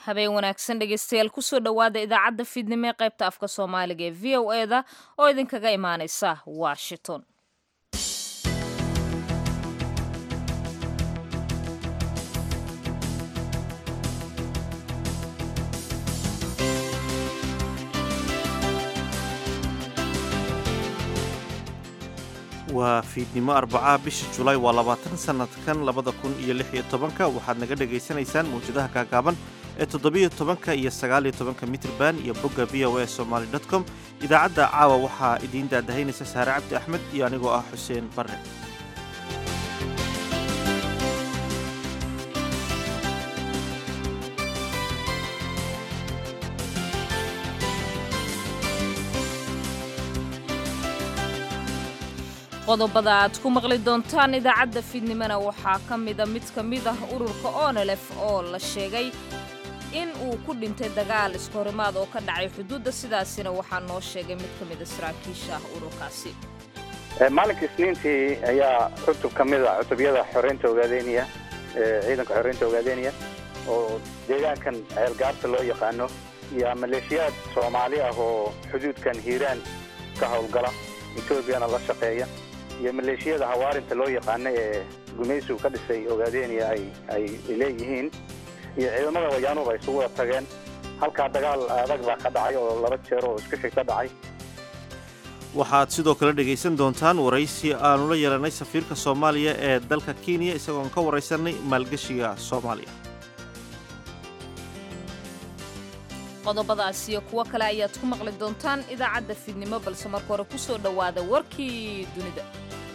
habeen wanaagsan dhegeystayaal kusoo dhowaada idaacadda fiidnimo ee qaybta afka soomaaliga ee v o eda oo idinkaga imaaneysa washington. waa fiidnimo arbaca bisha julaay waa 20 sanadkan 2016 waxaad naga dhegaysanaysaan mawjadaha kaagaaban ee 17 iyo 19 mitrban iyo bogga voa somali.com. idaacadda caawa waxaa idiin daadahaynaysa saare cabdi axmed iyo anigoo ah xuseen barre. qodobada aad ku maqli doontaan idaacadda fiidnimona waxaa ka mid ah ururka ONLF oo la sheegay in uu ku dhintay dagaal iskahorimaad oo ka dhacay xuduudda, sidaasina waxaa noo sheegay mid ka mida saraakiisha ururkaasi. maalinka isniintii ayaa cutub ka mida cutubyada xoreynta ogaadeynaya ciidanka xoreynta ogaadeynaya oo deegaankan ceelgaarta loo yaqaano iyo maleeshiyaad Soomaali ah oo xuduudkan Hiiraan ka howlgala Etoobiyana la shaqeeya iyo maleeshiyada hawaarinta loo yaqaano ee gumaysigu ka dhisay ogaadeynaya ay leeyihiin iyo ciidamada wayaanuhu ay isugu tageen halka dagaal adag baa ka dhacay oo laba jeer oo isku xigta dhacay. waxaad sidoo kale dhegaysan doontaan waraysi aanu la yeelanay safiirka Soomaaliya ee dalka Kenya isagoo ka waraysanay maalgashiga Soomaaliya. qodobadaas iyo kuwo kale ayaad ku maqli doontaan idaacadda fiidnimo, balse marka hore ku soo dhowaada warkii dunida.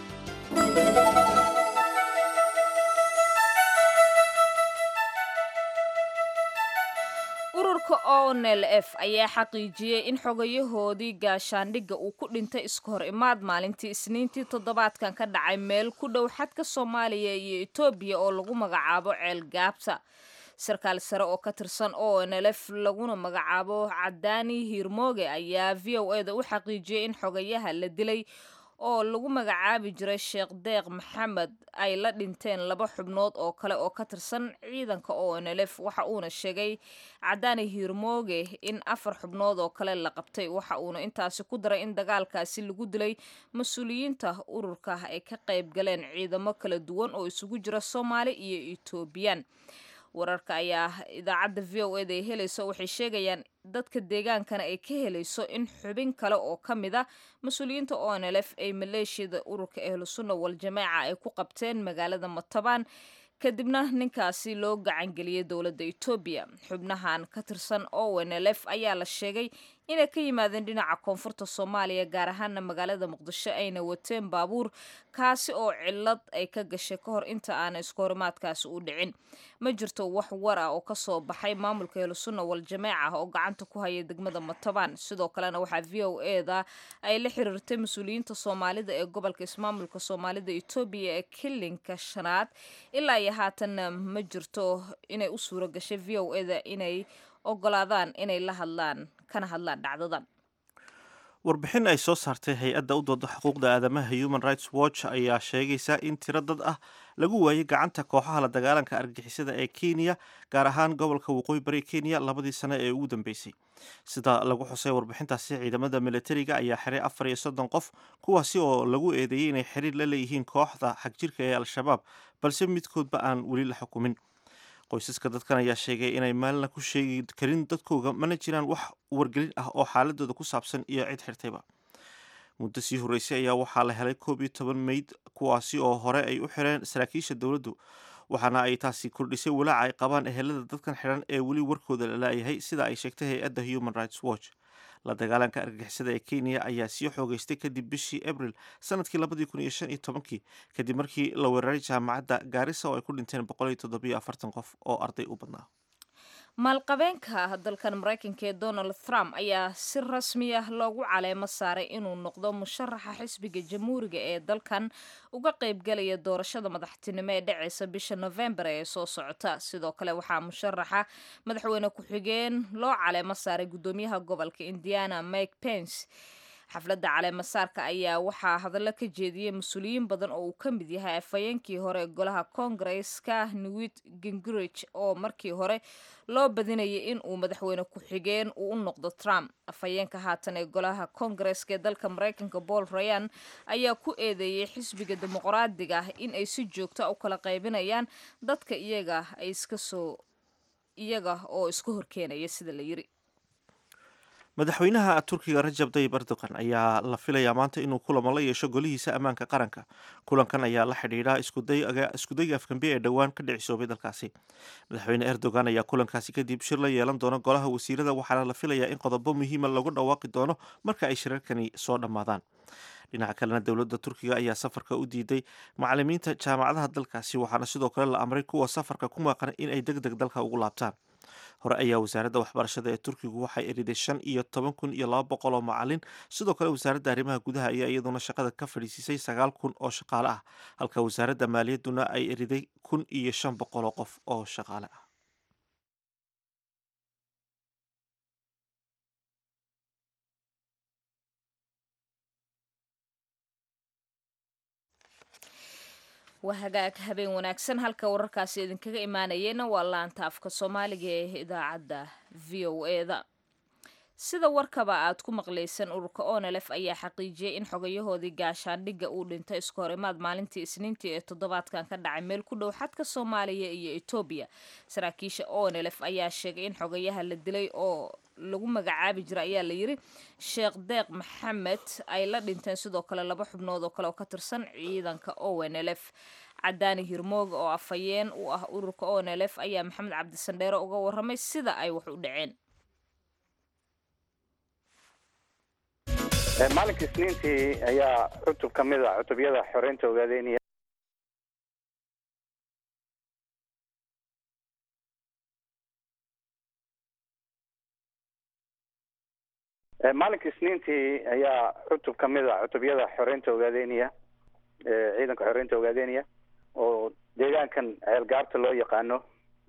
ururka ONLF ayaa xaqiijiyey in xogayahoodii gaashaandhigga uu ku dhintay iska hor imaad maalintii isniintii toddobaadkan ka dhacay meel ku dhow xadka Soomaaliya iyo Itoobiya oo lagu magacaabo ceel gaabta. sarkaal sare oo ka tirsan ONLF laguna magacaabo Cadaani Hirmooge ayaa VOA-da u xaqiijiyey in xogayaha la dilay oo lagu magacaabi jiray Sheekh Deeq Maxamed ay la dhinteen laba xubnood oo kale oo ka tirsan ciidanka ONLF. waxa uuna sheegay Cadaani Hirmooge in 4 xubnood oo kale la qabtay. waxa uuna intaasi ku daray in dagaalkaasi lagu dilay mas'uuliyiinta ururka ay ka qayb galeen ciidamo kala duwan oo isugu jira Soomaali iyo Ethiopian. wararka ayaa idaacadda VOA-da ay helayso waxay sheegayaan dadka deegaankana ay ka helayso in xubin kale oo ka mid ah mas'uuliyiinta ONLF ay maleeshiyada ururka Ahlusunna wal Jamaaca ay ku qabteen magaalada Matabaan, kadibna ninkaasi loo gacan geliyay dowladda Itoobiya. xubnahan ka tirsan ONLF ayaa la sheegay inay ka yimaadeen dhinaca koonfurta Soomaaliya, gaar ahaan magaalada Muqdisho, ayna wateen baabuur kaasi oo cilad ay ka gashay ka hor inta aan iskahorimaadkaasi u dhicin. ma jirto wax war ah oo ka soo baxay maamulka Ahlusunna wal Jamaaca oo gacanta ku haya degmada Matabaan. sidoo kalena waxaa VOA-da ay la xiriirtay mas'uuliyiinta Soomaalida ee gobolka ismaamulka Soomaalida Itoobiya ee kilinka shanaad. ilaa iyo haatanna ma jirto inay u suura gashay VOA-da inay ogolaadaan inay la hadlaan kana hadlaan dhacdadan. warbixin ay soo saartay hay-adda u dooda xuquuqda aadamaha Human Rights Watch ayaa sheegaysa in tiro dad ah lagu waayay gacanta kooxaha la dagaalanka argagixisada ee Kenya, gaar ahaan gobolka waqooyi bari Kenya labadii sano ee ugu dambeysay. sida lagu xusay warbixintaasi, ciidamada militariga ayaa xiray 34 qof kuwaasi oo lagu eedeeyay inay xiriir la leeyihiin kooxda xagjirka ee Al-Shabaab, balse midkoodba aan weli la xukumin. qoysaska dadkan ayaa sheegay inay maalina ku sheegi karin dadkooga, mana jiraan wax wargelin ah oo xaaladooda ku saabsan iyo cid xirtayba. muddo sii horreysay ayaa waxaa la helay 11 meyd kuwaasi oo hore ay u xireen saraakiisha dowladdu, waxaana ay taasi kordhisay walaaca ay qabaan ehelada dadkan xiran ee weli warkooda la laayahay, sida ay sheegtay hay-adda Human Rights Watch. la dagaalanka argagixisada ee Kenya ayaa sii xoogaystay kadib bishii Abriil sanadkii 2015 kadib markii la weeraray jaamacadda Garissa oo ay ku dhinteen 147 qof oo arday u badnaa. maalqabeenka dalkan Mareykanka ee Donald Trump ayaa si rasmi ah loogu caleemo saaray inuu noqdo musharaxa xisbiga jamhuuriga ee dalkan uga qayb galaya doorashada madaxtinimo ee dhacaysa bisha November ee soo socota. sidoo kale waxaa musharaxa madaxweyne ku-xigeen loo caleemo saaray gudoomiyaha gobolka Indiana Mike Pence. xafladda caleemasaarka ayaa waxaa hadallo ka jeediyey mas-uuliyiin badan oo uu ka mid yahay afhayeenkii hore ee golaha koongareeska Newt Gingrich oo markii hore loo badinayay in uu madaxweyne ku-xigeen uu u noqdo Trump. Afhayeenka haatan ee golaha koongareeska ee dalka Mareykanka Paul Ryan ayaa ku eedeeyay xisbiga dimuqraadiga ah in ay si joogto u kala qaybinayaan dadka iyaga oo iska horkeenaya sida la yiri. madaxweynaha turkiga Rajab Tayyip Erdogan ayaa la filayaa maanta inuu kulamo la yeesho golihiisa ammaanka qaranka. Kulankan ayaa la xidhiidha iskudayga afkambiye ee dhowaan ka dhicisoobay dalkaasi. Madaxweyne Erdogan ayaa kulankaasi kadib shir la yeelan doona golaha wasiirada, waxaana la filayaa in qodobo muhiima lagu dhawaaqi doono marka ay shirarkani soo dhammaadaan. dhinaca kalena dowladda turkiga ayaa safarka u diiday macalimiinta jaamacadaha dalkaasi, waxaana sidoo kale la amray kuwa safarka ku maqan in ay deg deg dalka ugu laabtaan. hore ayaa wasaaradda waxbarashada ee turkigu waxay eriday 15,200 oo macalin. Sidoo kale wasaaradda arrimaha gudaha ayaa iyaduna shaqada ka fadhiisisay 9,000 oo shaqaale ah, halka wasaaradda maaliyadduna ay eriday 1,500 oo qof oo shaqaale ah. waa hagaag habeen wanaagsan. halka wararkaasi idinkaga imaanayena waa laanta afka Soomaaliga ee idaacadda VOA-da. sida warkaba aad ku maqlaysan, ururka ONLF ayaa xaqiijiyay in xogayahoodii gaashaandhigga uu dhintay iska hor imaad maalintii Isniintii ee toddobaadkan ka dhacay meel ku dhow xadka Soomaaliya iyo Itoobiya. Saraakiisha ONLF ayaa sheegay in xogayaha la dilay oo lagu magacaabi jiray ayaa la yiri Sheekh Deeq Maxamed ay la dhinteen sidoo kale 2 xubnood oo kale oo ka tirsan ciidanka ONLF. Cadaani Hirmooga oo afhayeen u ah ururka ONLF ayaa Maxamed Cabdi Sandheere uga warramay sida ay wax u dhaceen. maalinka Isniintii ayaa cutub ka mid ah cutubyada xoreynta ogaadeenaya maalinka Isniintii ayaa cutub ka mid ah cutubyada xoreynta ogaadeenaya ciidanka xoreynta ogaadeenaya oo deegaankan ceelgaarta loo yaqaano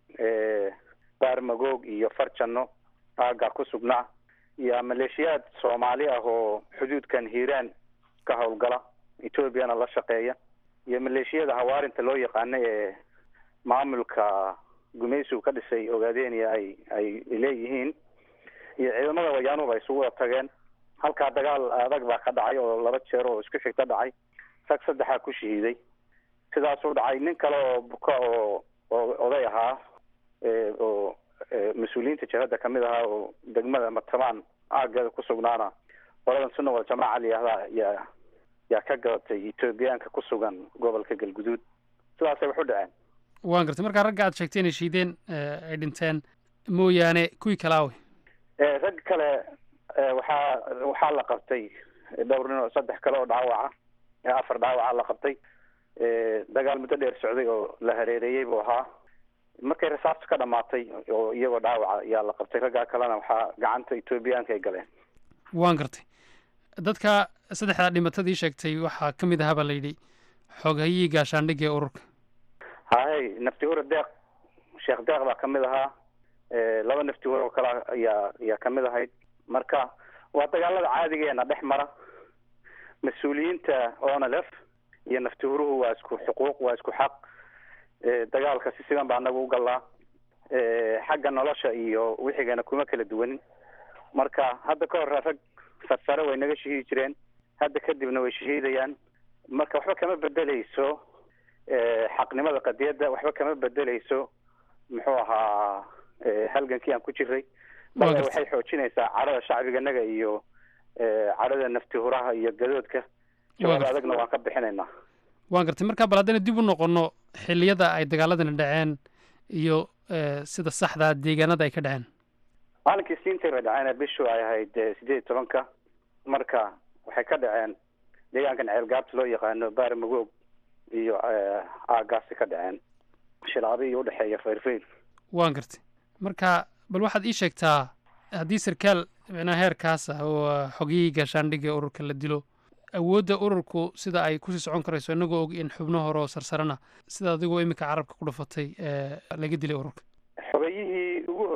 Baarmagoog iyo Farjano aaga ku sugnaa iyo maleeshiyaad Soomaali ah oo xuduudkan Hiiraan ka howlgala, Etoobiyana la shaqeeya, iyo maleeshiyada hawaarinta loo yaqaan ee maamulka gumaysigu ka dhisay ogaadeenaya ay leeyihiin, iyo ciidamada wayaanuhu ay isugu tageen. halkaa dagaal adag baa ka dhacay oo 2 jeer oo isku xigta dhacay, rag 3 ku shahiiday. sidaas u dhacay nin kale oo buka oo oday ahaa oo mas-uuliyiinta jihada ka mid ahaa oo degmada Matamaan aagada ku sugnaana qoladan Sunna wal Jamaaca yaa ka gadatay Etoobiyaanka ku sugan gobolka Galguduud. sidaas ay wax u dhaceen. waan gartay markaa ragga aad sheegtay inay shiideen ay dhinteen mooyaane kuwii kalaawe rag kale waxaa la qabtay dhowr nin oo 3 kale oo dhaawaca 4 dhaawaca la qabtay. dagaal muddo dheer socday oo la hareereeyay buu ahaa. markay rasaasta ka dhamaatay oo iyagoo dhaawaca ayaa la qabtay. ragga kalena waxaa gacanta Etoobiyaanka ay galeen. waan gartay. dadka 3 dhimatadii sheegtay waxaa ka mid ahaa baa la yidhi xogahayii gaashaandhigga ee ururka. hay naftihuur Deeq Sheekh Deeq baa ka mid ahaa. 2 naftihuur oo kale ayaa ka mid ahayd. marka waa dagaalada caadigeena dhex mara. mas-uuliyiinta ONLF iyo naftihuuruhu waa isku xuquuq, waa isku xaq. dagaalka si sidan baa anagu u galaa. xagga nolosha iyo wixigana kuma kala duwanin. marka hadda ka hor rag sarsare way naga shahiidi jireen, hadda kadibna way shahiidayaan. marka waxba kama bedelayso xaqnimada qadiyadda, waxba kama bedelayso muxuu ahaa halgankii aan ku jiray. bal waxay xoojinaysaa carada shacbiganaga iyo carada naftihuraha iyo gadoodka. jawaab adagna waan ka bixinaynaa. waan gartay. markaa bal haddana dib u noqono xilliyada ay dagaaladani dhaceen iyo sida saxda deegaanada ay ka dhaceen. maalinkii Isniintii bay dhaceen bishu ay ahayd 18 marka waxay ka dhaceen deegaankan ceelgaarta loo yaqaano Baarmagoog iyo aagaasi ka dhaceen shilaabi u dhaxeeya Fayrfayl. waan gartay. marka bal waxaad ii sheegtaa haddii sarkaal heerkaas ah oo xogiyii gaashaandhigga ururka la dilo, awoodda ururku sida ay kusii socon karayso inagoo og in xubno hore oo sarsarana sida adigoo imika carabka ku dhafatay laga dilay ururka. xogayihii ugu horreeyay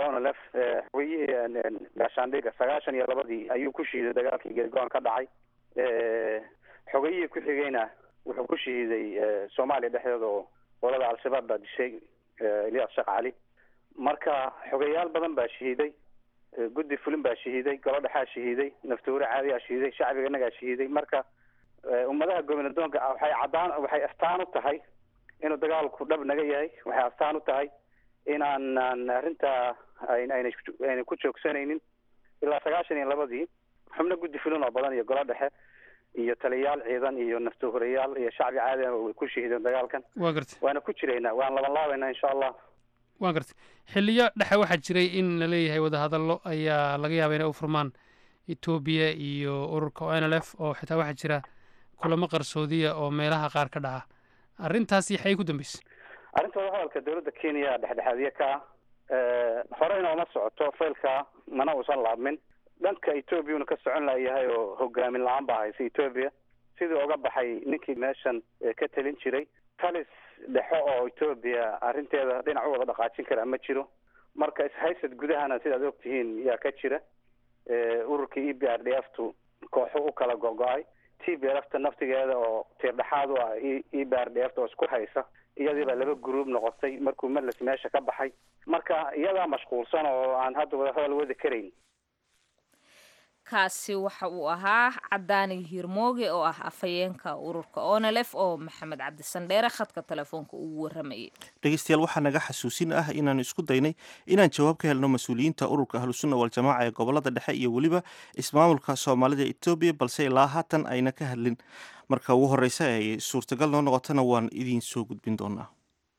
onlf xogayihii gaashaandhiga 92 ayuu ku shiiday dagaalkii geedgoon ka dhacay. xogayihii ku xigayna wuxuu ku shiiday Soomaaliya dhexdeeda oo qolada al-shabaab baa dishay Ilyas Sheekh Cali. marka xogayaal badan baa shiiday, guddi fulin baa shiiday, golo dhexaa shiiday, naftuure caadiyaa shiiday, shacbiga inagaa shiiday. marka ummadaha gobnadoonka waxay astaan u tahay inuu dagaalku dhab naga yahay. waxay astaan u tahay inaan arrintaa ayna ku joogsanaynin. ilaa 92 xubno guddi fulin oo badan iyo golo dhexe iyo taliyayaal ciidan iyo naftuurayaal iyo shacbi caadi ah way ku shiideen dagaalkan. waa gartay waana ku jiraynaa, waan labanlaabaynaa insha allah. waa gartay xilliyo dhexe waxaa jiray in la leeyahay wadahadallo ayaa laga yaaba inay u furmaan etoobiya iyo ururka onlf oo xitaa waxaa jira kulamo qarsoodiya oo meelaha qaar ka dhaca. arrintaasi xay ku dambeysay? arrinta wadahadalka dowladda Kenya dhexdhexaadiye ka horeyna uma socoto, faylka mana uusan laabmin. dhanka Ethiopia ka socon lahayahay oo hogaamin la'aan baa haysa Ethiopia. sidii uga baxay ninkii meeshan ka talin jiray talis dhexo oo Ethiopia arrinteeda dhinac u wada dhaqaajin kara ma jiro. marka ishaysad gudahana sidaad ogtihiin yaa ka jira. ururka EPRDF-tu kooxo u kala go'go'ay. TPLF-ta naftigeeda oo tiirdhaxaad u ah EPRDF-ta oo isku haysa iyadiiba laba group noqotay markuu Marles meesha ka baxay. marka iyadaa mashquulsan oo aan hadda wadahadal wadi karayn. kaasi waxa uu ahaa Cadaani Hirmooge oo ah afayeenka ururka onlf oo Maxamed Cabdi Sandheere khadka telefoonka ugu waramayay. dhegeystayaal waxaa naga xasuusin ah inaan isku daynay inaan jawaab ka helno mas-uuliyiinta ururka ahlusunna waljamaaca ee gobolada dhexe iyo weliba ismaamulka Soomaalida Ethiopia, balse ilaa haatan ayna ka hadlin. marka ugu horeysa ay suurtagal noo noqotana waan idiin soo gudbin doonaa.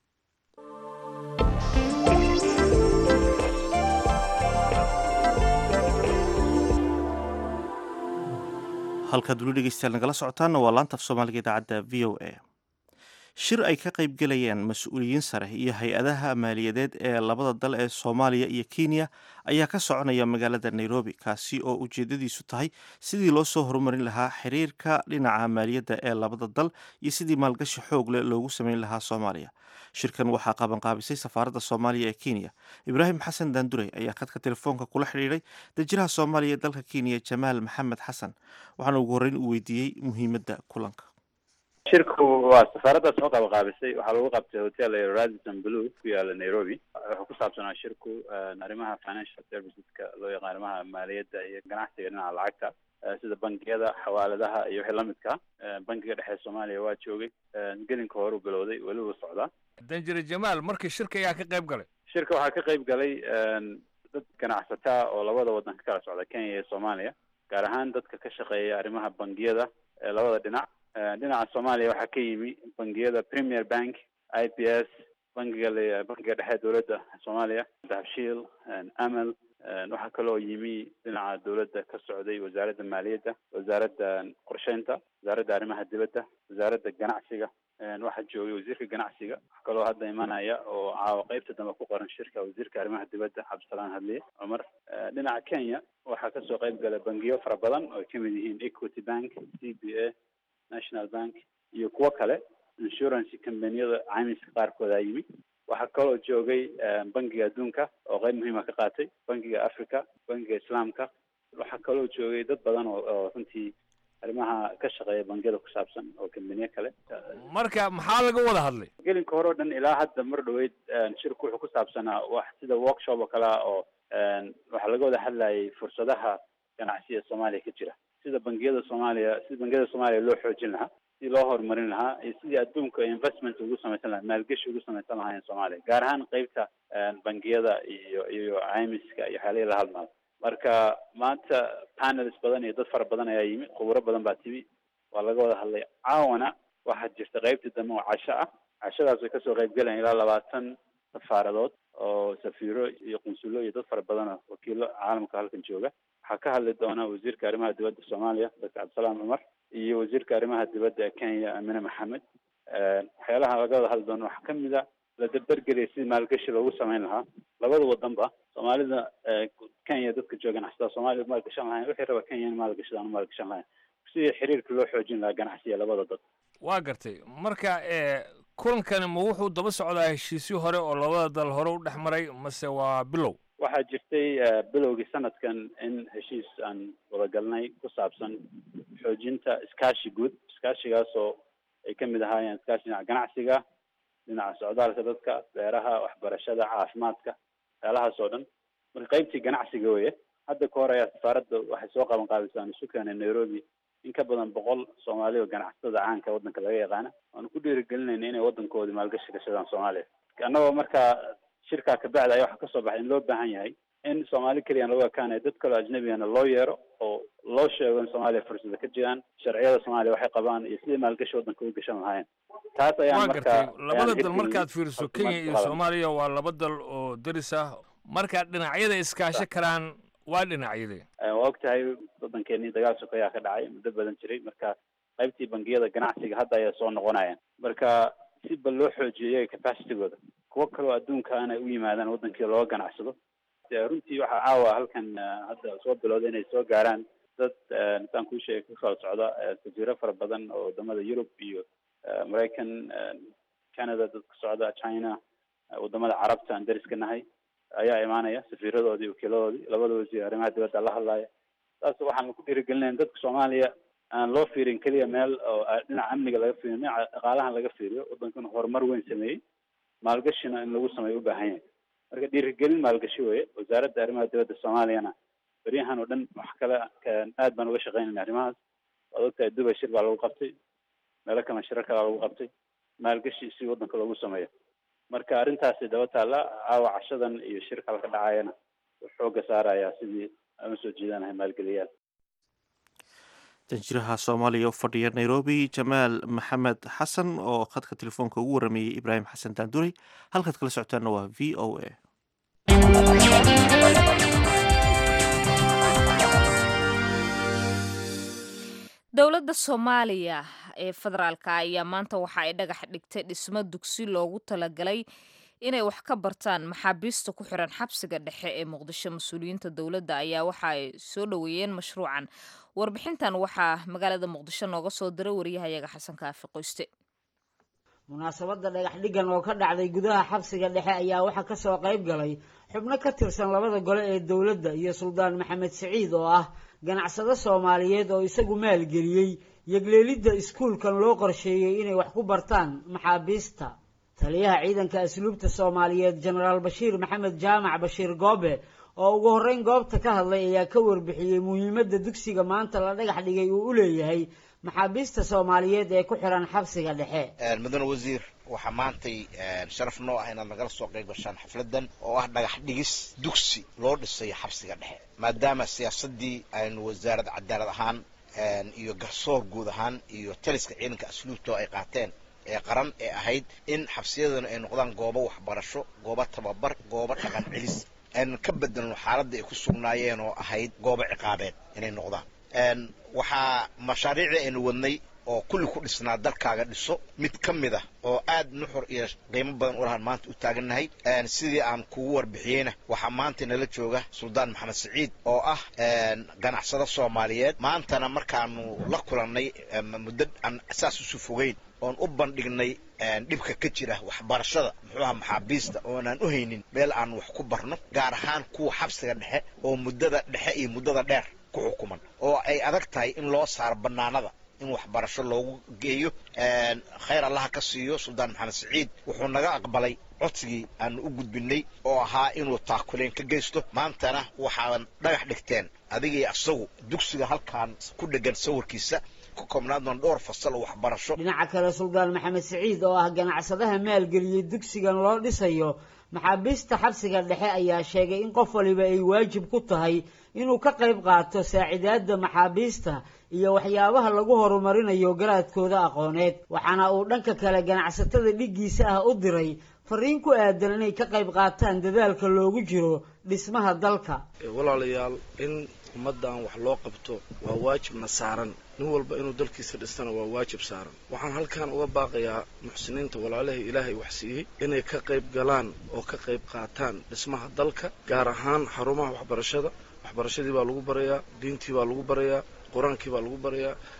halkaad weli dhegeystayaal nagala socotaana waa laanta af soomaaliga idaacadda VOA. shir ay ka qayb galayaan mas-uuliyiin sare iyo hay-adaha maaliyadeed ee labada dal ee Soomaaliya iyo Kenya ayaa ka soconaya magaalada Nairobi, kaasi oo ujeedadiisu tahay sidii loo soo horumarin lahaa xiriirka dhinaca maaliyadda ee labada dal iyo sidii maalgashi xoog leh loogu sameyn lahaa Soomaaliya. shirkan waxaa qabanqaabisay safaaradda Soomaaliya ee Kenya. Ibraahim Xasan Daandurey ayaa khadka telefoonka kula xiriiray danjiraha Soomaaliya ee dalka Kenya Jamaal Maxamed Xasan, waxaana ugu horreyn uu weydiiyey muhiimadda kulanka. shirku waa safaaradda soo qabanqaabisay. waxaa lagu qabtay hotel Radisson Blu ku yaala Nairobi. wuxuu ku saabsanaa shirku arrimaha financial serviceska loo yaqaan arrimaha maaliyadda iyo ganacsiga dhinaca lacagta sida bangiyada, xawaaladaha iyo wixii la midka. bangiga dhexe Soomaaliya waa joogay, gelinka hore u bilowday, weli wuu socdaa. danjire Jamaal, markii shirka ayaa ka qayb galay? shirka waxaa ka qayb galay dad ganacsataa oo labada waddan ka kala socda, Kenya iyo Soomaaliya, gaar ahaan dadka ka shaqeeya arrimaha bangiyada ee labada dhinac. dhinaca Soomaaliya waxaa ka yimi bangiyada Premier Bank, IPS, bangiga dhexe dowladda Soomaaliya, Dahabshiil, Amal. waxaa kaloo yimi dhinaca dowladda ka socday wasaaradda maaliyadda, wasaaradda qorsheynta, wasaaradda arrimaha dibadda, wasaaradda ganacsiga. waxaa joogay wasiirka ganacsiga. waxaa kaloo hadda imanaya oo caawa qaybta dambe ku qoran shirka wasiirka arrimaha dibadda Cabdisalaan Hadliye Cumar. dhinaca Kenya waxaa kasoo qayb galay bangiyo fara badan oo ay kamid yihiin Equity Bank, CBA, National Bank iyo kuwo kale. insurance companiyada caymiska qaarkood aa yimi. waxaa kaloo joogay bangiga adduunka oo qayb muhiima ka qaatay, bangiga Africa, bangiga Islaamka. waxaa kaloo joogay dad badan oo runtii arrimaha ka shaqeeya bangiyada ku saabsan oo kambaniyo kale. marka maxaa laga wada hadlay? gelinka hore o dhan ilaa hadda mar dhaweyd shirku wuxuu ku saabsanaa wax sida workshop oo kale ah oo waxaa laga wada hadlayay fursadaha ganacsiga Soomaaliya ka jira, sida bangiyada Soomaaliya loo xoojin lahaa, sidii loo horumarin lahaa iyo sidii adduunka investment ugu samaysan lahaa, maalgashi ugu samaysan lahaa Soomaaliya, gaar ahaan qaybta bangiyada iyo caymiska iyo waxyaalihii la hadlaayo. marka maanta panels badan iyo dad fara badan ayaa yimi, khuburo badan baa timi, waa laga wada hadlay. caawana waxaa jirta qaybtii dambe oo casho ah. cashadaas way kasoo qayb galayaan ilaa 20 safaaradood oo safiiro iyo qunsulo iyo dad fara badan oo wakiilo caalamka halkan jooga. waxaa ka hadli doona wasiirka arrimaha dibadda Soomaaliya Dr. Cabdisalaan Cumar iyo wasiirka arrimaha dibadda ee Kenya Amina Maxamed. waxyaalaha laga wada hadli doono waxaa kamid a la dardargeliyay sidii maalgashi loogu sameyn lahaa labada wadanba. Soomaalida Kenya dadka jooga ganacsatada Soomaaliya maalgashan lahayn, wixii raba Kenya maalgashan lahayn, sidii xiriirka loo xoojin lahaa ganacsiga labada dad. waa gartay. marka kulankani ma wuxuu daba socdaa heshiisyo hore oo labada dal hore u dhex maray mase waa bilow? waxaa jirtay bilowgii sanadkan in heshiis aan wadagalnay ku saabsan xoojinta iskaashi guud, iskaashigaasoo ay ka mid ahaayeen iskaashi dhinaca ganacsiga, dhinaca socdaalka dadka, beeraha, waxbarashada, caafimaadka, waxyaalahaas oo dhan. marka qaybtii ganacsiga weye. hadda ka hor ayaa safaaradda waxay soo qaban qaabisaan isu keenay Nairobi in ka badan 100 Soomaali oo ganacsatada caanka waddanka laga yaqaana. waanu ku dhiirigelinayna inay waddankoodii maalgashi gashadaan Soomaaliya. annagoo markaa shirkaa ka bacda ayaa waxaa kasoo baxay in loo baahan yahay in Soomaali keliya lagu ekaanayo, dad kale ajnabigana loo yeero oo loo sheego in Soomaaliya fursada ka jiraan, sharciyada Soomaaliya waxay qabaan iyo sidii maalgashi waddanka uga gashan lahaayeen. taas ayaa markaa labada dal markaad fiiriso Kenya iyo Soomaaliya waa laba dal oo daris ah, marka dhinacyada iskaashi karaan waa dhinacyada. waa ogtahay waddankeennii dagaal sokeeyaa ka dhacay muddo badan jiray, marka qaybtii bangiyada ganacsiga hadda ayaa soo noqonayaan. marka si bal loo xoojiyo capacitygooda, kuwo kaloo adduunka aanay u yimaadaan waddankii looga ganacsado. runtii waxaa caawa halkan hadda soo bilowday inay soo gaaraan dad intaan kuu sheegay ka soo socda safiiro fara badan oo wadamada Yurub iyo Maraykan, Canada, dad ka socda China, wadamada carabta aan dariska nahay ayaa imaanaya, safiiradoodii, wakiiladoodii, labada wasiir arrimaha dibadda la hadlaya. taas waxaan ku dhiirigelinayn dadka Soomaaliya aan loo fiirin keliya meel oo dhinaca amniga laga fiiriyo, dhinaca dhaqaalaha laga fiiriyo. waddankuna horumar weyn sameeyey, maalgashina in lagu sameeyo u baahan yahay. marka dhiirigelin maalgashi weye. wasaaradda arrimaha dibadda Soomaaliyana beryahan oo dhan wax kale aad baan uga shaqeynayna arrimahaas. waad ogtahay Dubai shir baa lagu qabtay, meelo kale shirar kale lagu qabtay, maalgashi si waddanka loogu sameeyo. marka arrintaasi daba taalla. caawa cashadan iyo shir kale ka dhacayana xooga saaraya sidii aan usoo jiidanahay maalgeliyaal. danjiraha Soomaaliya u fadhiya Nairobi Jamaal Maxamed Xasan oo khadka telefoonka ugu waramayay Ibraahim Xasan Daanduray. halkaad kala socotaana waa VOA. dowladda Soomaaliya ee federaalka ayaa maanta waxa ay dhagax dhigtay dhismo dugsi loogu talagalay inay wax ka bartaan maxaabiista ku xiran xabsiga dhexe ee Muqdisho. mas-uuliyiinta dowladda ayaa waxa ay soo dhaweeyeen mashruucan. warbixintan waxaa magaalada Muqdisho nooga soo diray wariyahayaga Xasan Kaafi Qoyste. munaasabadda dhagax dhigan oo ka dhacday gudaha xabsiga dhexe ayaa waxaa ka soo qayb galay xubno ka tirsan labada gole ee dowladda iyo Suldaan Maxamed Siciid oo ah ganacsade Soomaaliyeed oo isagu maalgeliyey yagleelidda iskuulkan loo qorsheeyey inay wax ku bartaan maxaabiista. taliyaha ciidanka asluubta Soomaaliyeed Generaal Bashiir Maxamed Jaamac Bashiir Goobe oo ugu horreyn goobta ka hadlay ayaa ka warbixiyey muhiimadda dugsiga maanta la dhagax dhigay uu u leeyahay maxaabiista Soomaaliyeed ee ku xiran xabsiga dhexe. mudane wasiir, waxaa maantay sharaf noo ah inaad nagala soo qayb gashaan xafladan oo ah dhagax dhigis dugsi loo dhisay xabsiga dhexe, maadaama siyaasadii aynu wasaaradda cadaalad ahaan iyo garsoor guud ahaan iyo taliska ciidanka asluubta ay qaateen ee qaran ee ahayd in xabsiyadana ay noqdaan goobo waxbarasho, goobo tababar, goobo dhaqan celis, aan ka bedelno xaaladda ay ku sugnaayeen oo ahayd goobo ciqaabeed inay noqdaan. waxaa mashaariicda aynu wadnay oo kulli ku dhisnaa dalkaaga dhiso mid ka mid ah oo aad nuxur iyo qiimo badan u lahaan maanta u taagannahay. sidii aan kugu warbixiyeyna waxaa maanta nala jooga Suldaan Maxamed Siciid oo ah ganacsade Soomaaliyeed. maantana markaanu la kulannay muddo aan asaas isu fogeyn oon u bandhignay dhibka ka jira waxbarashada muxuuha maxaabiista oonaan u haynin meel aan wax ku barno, gaar ahaan kuwa xabsiga dhexe oo muddada dhexe iyo muddada dheer ku xukuman oo ay adag tahay in loo saaro bannaanada in waxbarasho loogu geeyo. khayr allaha ka siiyo Suldaan Maxamed Siciid wuxuu naga aqbalay codsigii aanu u gudbinay oo ahaa inuu taakuleen ka geysto. maantana waxaan dhagax dhigteen adigii asagu dugsiga halkaan ku dhegan sawirkiisa koobnaadon dhowr fasal oo waxbarasho. dhinaca kale Suldaan Maxamed Siciid oo ah ganacsadaha maalgeliyey dugsigan loo dhisayo maxaabiista xabsiga dhexe ayaa sheegay in qof waliba ay waajib ku tahay inuu ka qayb qaato saacidaadda maxaabiista iyo waxyaabaha lagu horumarinayo garaadkooda aqooneed. waxaana uu dhanka kale ganacsatada dhiggiisa ah u diray fariin ku aadan inay ka qayb qaataan dadaalka loogu jiro dhismaha dalka. walaalayaal, in ummaddan wax loo qabto waa waajibna saaran. nin walba inuu dalkiisa dhistana waa waajib saaran. waxaan halkan uga baaqayaa muxsiniinta walaalahay ilaahay wax siiyey inay ka qayb galaan oo ka qayb qaataan dhismaha dalka, gaar ahaan xarumaha waxbarashada. waxbarashadii baa lagu barayaa, diintii baa lagu barayaa, qur-aankii baa lagu barayaa,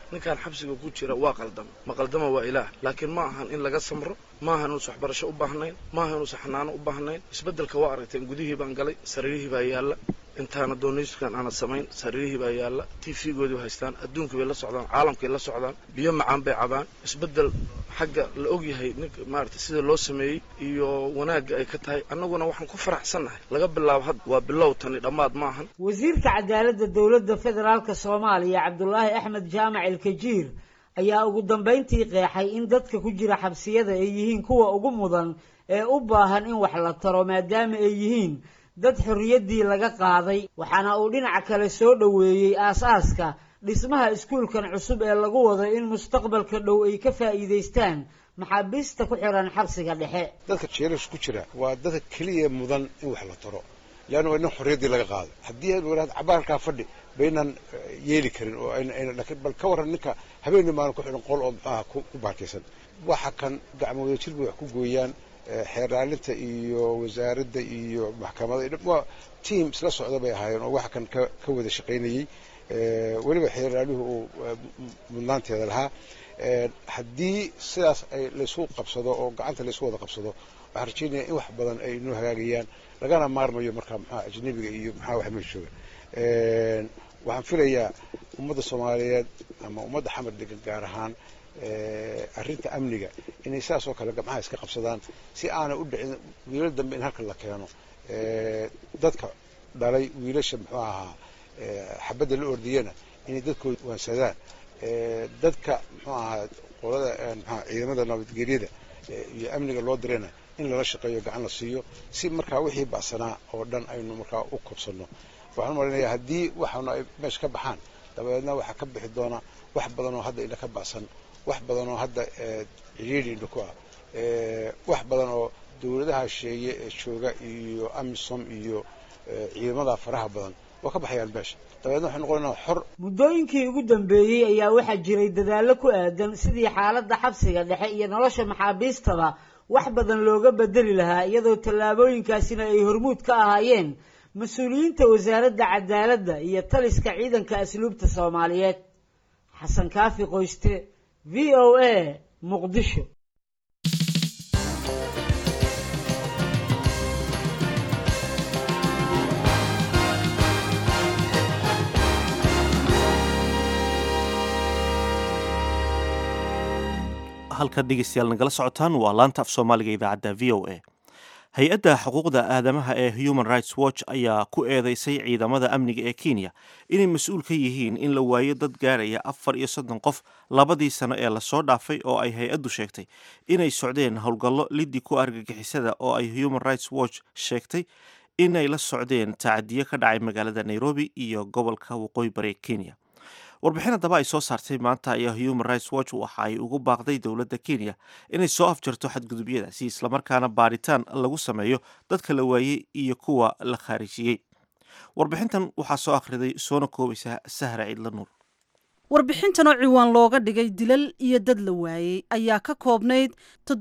ninkan xabsiga ku jira waa qaldama ma qaldama waa ilaah laakiin ma ahan in laga samro ma ahan inuusan waxbarasho u baahnayn ma ahan inuusan xanaano u baahnayn isbeddelka waa aragteen gudihii baan galay sariirihii baa yaalla intaana doonaysikan aana samayn sariirihii baa yaalla tvgoodii haystaan adduunkii bay la socdaan caalamkay la socdaan biyo macaan bay cabaan isbeddel xagga la og yahay ninka maaragtay sida loo sameeyey iyo wanaagga ay ka tahay annaguna waxaan ku faraxsannahay laga bilaabo had waa bilow tani dhammaad maahan wasiirka cadaaladda dowladda federaalka soomaaliya cabdulaahi axmed jaamac ilkajiir ayaa ugu dambayntii qeexay in dadka ku jira xabsiyada ay yihiin kuwa ugu mudan ee u baahan in wax la taro maadaama ay yihiin dad xorriyaddii laga qaaday waxaana uu dhinaca kale soo dhoweeyey aas-aaska dhismaha iskuulkan cusub ee lagu wado in mustaqbalka dhow ay ka faa'iidaystaan maxaabiista ku xiran xabsiga dhexe dadka jeelasha ku jira waa dadka keliya mudan in wax la taro leanna waa nin xorriyaddii laga qaaday haddii aynu wadaad cabaarkaa fadhi baynan yeeli karin oo laakiin bal ka warran ninka habeenii maalin ku xidhan qol oo muxuaha ku baarkaysan waxa kan gacmo wada jir bay wax ku gooyaan xeeraalinta iyo wasaaradda iyo maxkamada waa tiam isla socda bay ahaayeen oo waxa kan ka wada shaqaynayey weliba xeeraaluhu uu mudnaanteeda lahaa haddii sidaas ay laysu qabsado oo gacanta laysu wada qabsado waxaan rajaynaya in wax badan ay inoo hagaagayaan lagana maarmayo markaa maxaa ajnabiga iyo maxaa wax meel jooga waxaan filayaa ummadda soomaaliyeed ama ummadda xamar degan gaar ahaan arrinta amniga inay sidaas oo kale gabcaha iska qabsadaan si aanay u dhicin wiilal dambe in halkan la keeno dadka dhalay wiilasha muxuu ahaa xabadda la ordiyana inay dadkooda waansadaan dadka muxuu ahaa qolada maxaa ciidamada nabadgelyada iyo amniga loo dirayna in lala shaqeeyo gacan la siiyo si markaa wixii bacsanaa oo dhan aynu markaa u kobsanno waxaan u maleynayaa haddii waxaanu ay meesha ka baxaan dabadeedna waxaa ka bixi doona wax badan oo hadda indha ka bacsan wax badan oo hadda ciriiri indha ku ah wax badan oo dowladaha sheeye ee jooga iyo amisom iyo ciidamada faraha badan oo ka baxayaan meesha dabeedna waxay noqonaynaa xor muddooyinkii ugu dambeeyey ayaa waxaa jiray dadaallo ku aadan sidii xaaladda xabsiga dhexe iyo nolosha maxaabiistaba wax badan looga bedeli lahaa iyadoo tallaabooyinkaasina ay hormuud ka ahaayeen mas-uuliyiinta wasaaradda cadaaladda iyo taliska ciidanka asluubta soomaaliyeed xasan kaafi qoyste v o a muqdisho halka dhegeystayaal nagala socotaan waa laanta af soomaaliga idaacadda v o a hay-adda xuquuqda aadamaha ee human rights watch ayaa ku eedeysay ciidamada amniga ee kenya inay mas-uul ka yihiin in la waayo dad gaaraya 430 qof labadii sano ee lasoo dhaafay oo ay hay-addu sheegtay inay socdeen howlgallo liddi ku argagixisada oo ay human rights watch sheegtay inay la socdeen tacadiyo ka dhacay magaalada nairobi iyo gobolka waqooyi bari kenya warbixin haddaba ay soo saartay maanta ayaa human rights watch waxa ay ugu baaqday dowladda kenya inay soo afjarto xadgudubyada si islamarkaana baaritaan lagu sameeyo dadka la waayey iyo kuwa la khaarijiyey warbixintan waxaa soo akhriday soona koobaysa sahra ciidla nuur warbixintan oo ciwaan looga dhigay dilal iyo dad la waayey ayaa ka koobnayd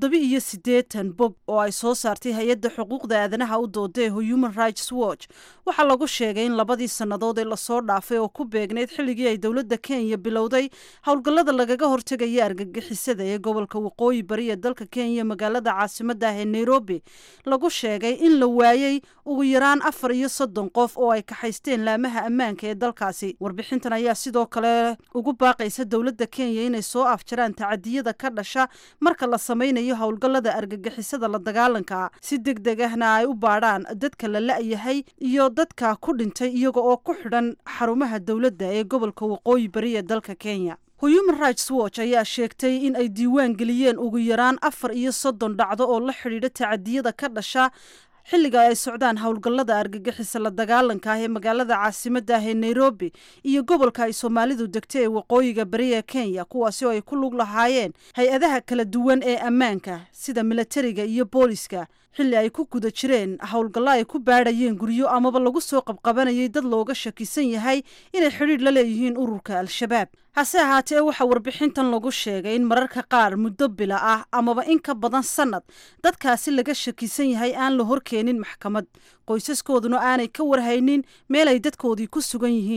87 bog oo ay soo saartay hay-adda xuquuqda aadanaha u doodee human rights watch waxaa lagu sheegay in labadii sannadood ee lasoo dhaafay oo ku beegnayd xilligii ay dowladda kenya bilowday howlgallada lagaga hortegaya argagixisada ee gobolka waqooyi bari ee dalka kenya magaalada caasimadda ah ee nairobi lagu sheegay in la waayey ugu yaraan 430 qof oo ay kaxaysteen laamaha ammaanka ee dalkaasi warbixintan ayaa sidoo kale ugu baaqaysa dowladda kenya inay soo afjaraan tacadiyada ka dhasha marka la samaynayo howlgallada argagixisada la dagaalanka si deg deg ahna ay u baadhaan dadka la la-yahay iyo dadka ku dhintay iyaga oo ku xidhan xarumaha dowladda ee gobolka waqooyi bari ee dalka kenya human rights watch ayaa sheegtay in ay diiwaan geliyeen ugu yaraan 430 dhacdo oo la xidhiidha tacadiyada ka dhasha xilliga ay socdaan howlgallada argagixisa la dagaalanka ah ee magaalada caasimadda ah ee nairobi iyo gobolka ay soomaalidu degtay ee waqooyiga bari ee kenya kuwaasi oo ay ku lug lahaayeen hay-adaha kala duwan ee ammaanka sida milatariga iyo booliska xilli ay ku guda jireen howlgallo ay ku baadhayeen guryo amaba lagu soo qabqabanayay dad looga shakisan yahay inay xidhiidh la leeyihiin ururka al-shabaab hase ahaatee waxaa warbixintan lagu sheegay in mararka qaar muddo bila ah amaba in ka badan sannad dadkaasi laga shakisan yahay aan la horkeenin maxkamad qoysaskooduna aanay ka warhaynin meel ay dadkoodii ku sugan yihiin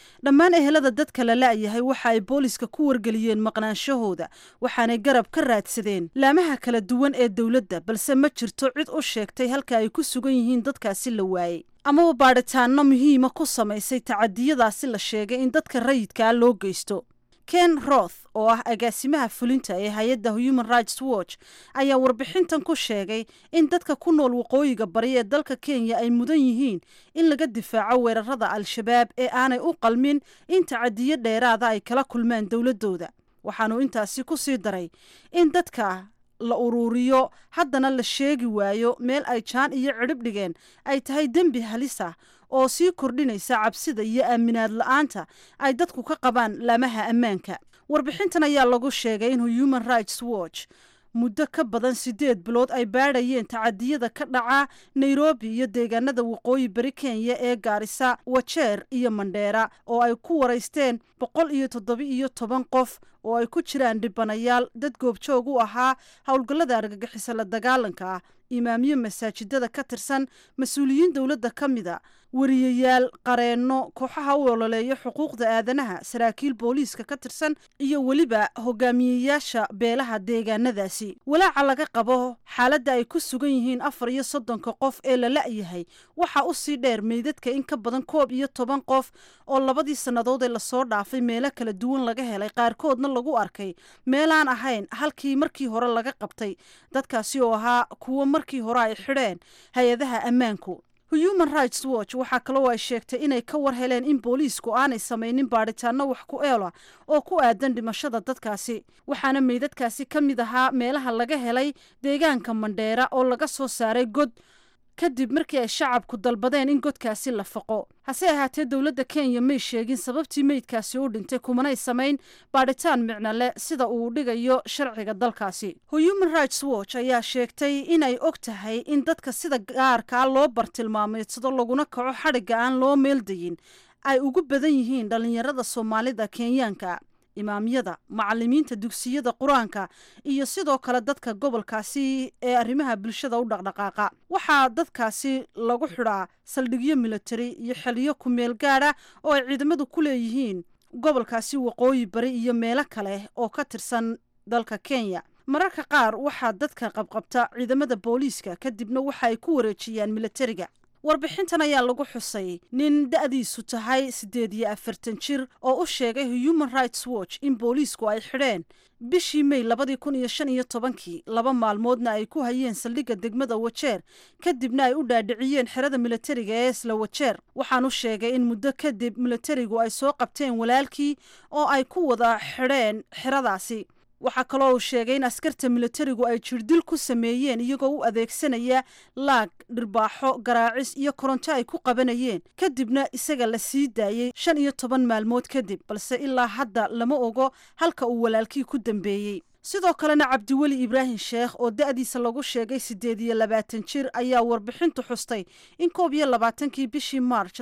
dhammaan ehelada dadka la la'yahay waxa ay booliska ku wargeliyeen maqnaanshahooda waxaanay garab ka raadsadeen laamaha kala duwan ee dowladda balse ma jirto cid u sheegtay halka ay ku sugan yihiin dadkaasi la waayey amaba baadhitaanno muhiima ku samaysay tacadiyadaasi la sheegay in dadka rayidkaa loo geysto ken roth oo ah agaasimaha fulinta ee hay-adda human rights watch ayaa warbixintan ku sheegay in dadka ku nool waqooyiga bari ee dalka kenya ay mudan yihiin in laga difaaco weerarada al-shabaab ee aanay u qalmin in tacadiyo dheeraada ay kala kulmaan dowladooda waxaanu intaasi ku sii daray in dadka la uruuriyo haddana la sheegi waayo meel ay jaan iyo cidhib dhigeen ay tahay dembi halis ah oo sii kordhinaysa cabsida iyo aaminaad la-aanta ay dadku ka qabaan laamaha ammaanka warbixintan ayaa lagu sheegay in human rights watch muddo ka badan 8 bilood ay baadhayeen tacadiyada ka dhaca nairobi iyo deegaanada waqooyi bari kenya ee gaarisa wajeer iyo mandheera oo ay ku waraysteen 117 qof oo ay ku jiraan dhibanayaal dad goobjoog u ahaa howlgallada argagixisa la dagaalanka ah imaamyo masaajidada ka tirsan mas-uuliyiin dowladda ka mida wariyayaal qareenno kooxaha u ololeeya xuquuqda aadanaha saraakiil booliiska ka tirsan iyo weliba hogaamiyeyaasha beelaha deegaanadaasi walaaca laga qabo xaaladda ay ku sugan yihiin 34 qof ee la la'yahay waxa u sii dheer meydadka in ka badan 11 qof oo labadii sannadood ee lasoo dhaafay meelo kala duwan laga helay qaarkoodna lagu arkay meelaan ahayn halkii markii hore laga qabtay dadkaasi oo ahaa kuwo markii hore ay xidheen hay-adaha ammaanku human rights watch waxaa kaloo ay sheegtay inay ka war heleen in booliisku aanay samaynin baadhitaano wax ku eela oo ku aadan dhimashada dadkaasi waxaana meydadkaasi ka mid ahaa meelaha laga helay deegaanka mandheera oo laga soo saaray god kadib markii ay shacabku dalbadeen in godkaasi la faqo hase ahaatee dowladda kenya may sheegin sababtii meydkaasi u dhintay kumanay samayn baadhitaan micno leh sida uu dhigayo sharciga dalkaasi human rights watch ayaa sheegtay inay og tahay in dadka sida gaarkaa loo bartilmaameedsado laguna kaco xadhigga aan loo meeldayin ay ugu badan yihiin dhallinyarada soomaalida kenyaanka imaamyada macalimiinta dugsiyada qur-aanka iyo sidoo kale dadka gobolkaasi ee arrimaha bulshada u dhaqdhaqaaqa waxaa dadkaasi lagu xidhaa saldhigyo military iyo xiliyo ku meel gaadha oo ay ciidamadu ku leeyihiin gobolkaasi waqooyi bari iyo meelo kale oo ka tirsan dalka kenya mararka qaar waxaa dadka qabqabta ciidamada booliiska kadibna waxa ay ku wareejiyaan militariga warbixintan ayaa lagu xusay nin da'diisu tahay 48 jir oo u sheegay human rights watch in booliisku ay xidheen bishii May 2015 laba maalmoodna ay ku hayeen saldhigga degmada Wajeer kadibna ay u dhaadhiciyeen xerada militariga ee isla Wajeer waxaanu sheegay in muddo kadib militarigu ay soo qabteen walaalkii oo ay ku wada xidheen xeradaasi waxaa kaloo uu sheegay in askarta militarigu ay jirdil ku sameeyeen iyagoo u adeegsanaya laag dhirbaaxo garaacis iyo koronto ay ku qabanayeen kadibna isaga la sii daayey 15 maalmood kadib balse ilaa hadda lama ogo halka uu walaalkii ku dambeeyey sidoo kalena cabdiweli ibraahim sheekh oo da'diisa lagu sheegay 28 jir ayaa warbixintu xustay in 22 bishii March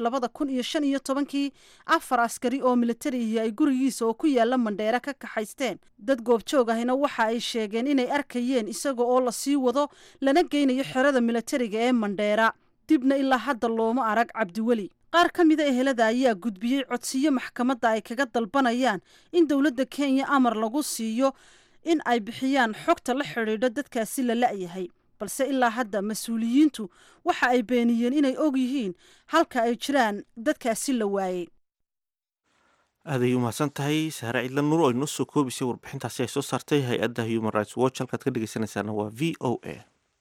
2015 afar askari oo militari ay gurigiisa oo ku yaala Mandheera ka kaxaysteen dad goobjoog ahina waxa ay sheegeen inay arkayeen isaga oo la sii wado lana geynayo xerada militariga ee Mandheera dibna ilaa hadda looma arag cabdiweli qaar ka mid ah ehelada ayaa gudbiyey codsiyo maxkamadda ay kaga dalbanayaan in dowladda Kenya amar lagu siiyo in ay bixiyaan xogta la xiriirta dadkaasi la la'yahay balse ilaa hadda mas'uuliyiintu waxa ay beeniyeen inay og yihiin halka ay jiraan dadkaasi la waayay aaday u mahadsan tahay Sahra Ciidlan Nuur oo inoo soo koobisay warbixintaasi ay soo saartay hay-adda Human Rights Watch halkaad ka dhegeysanaysaana waa VOA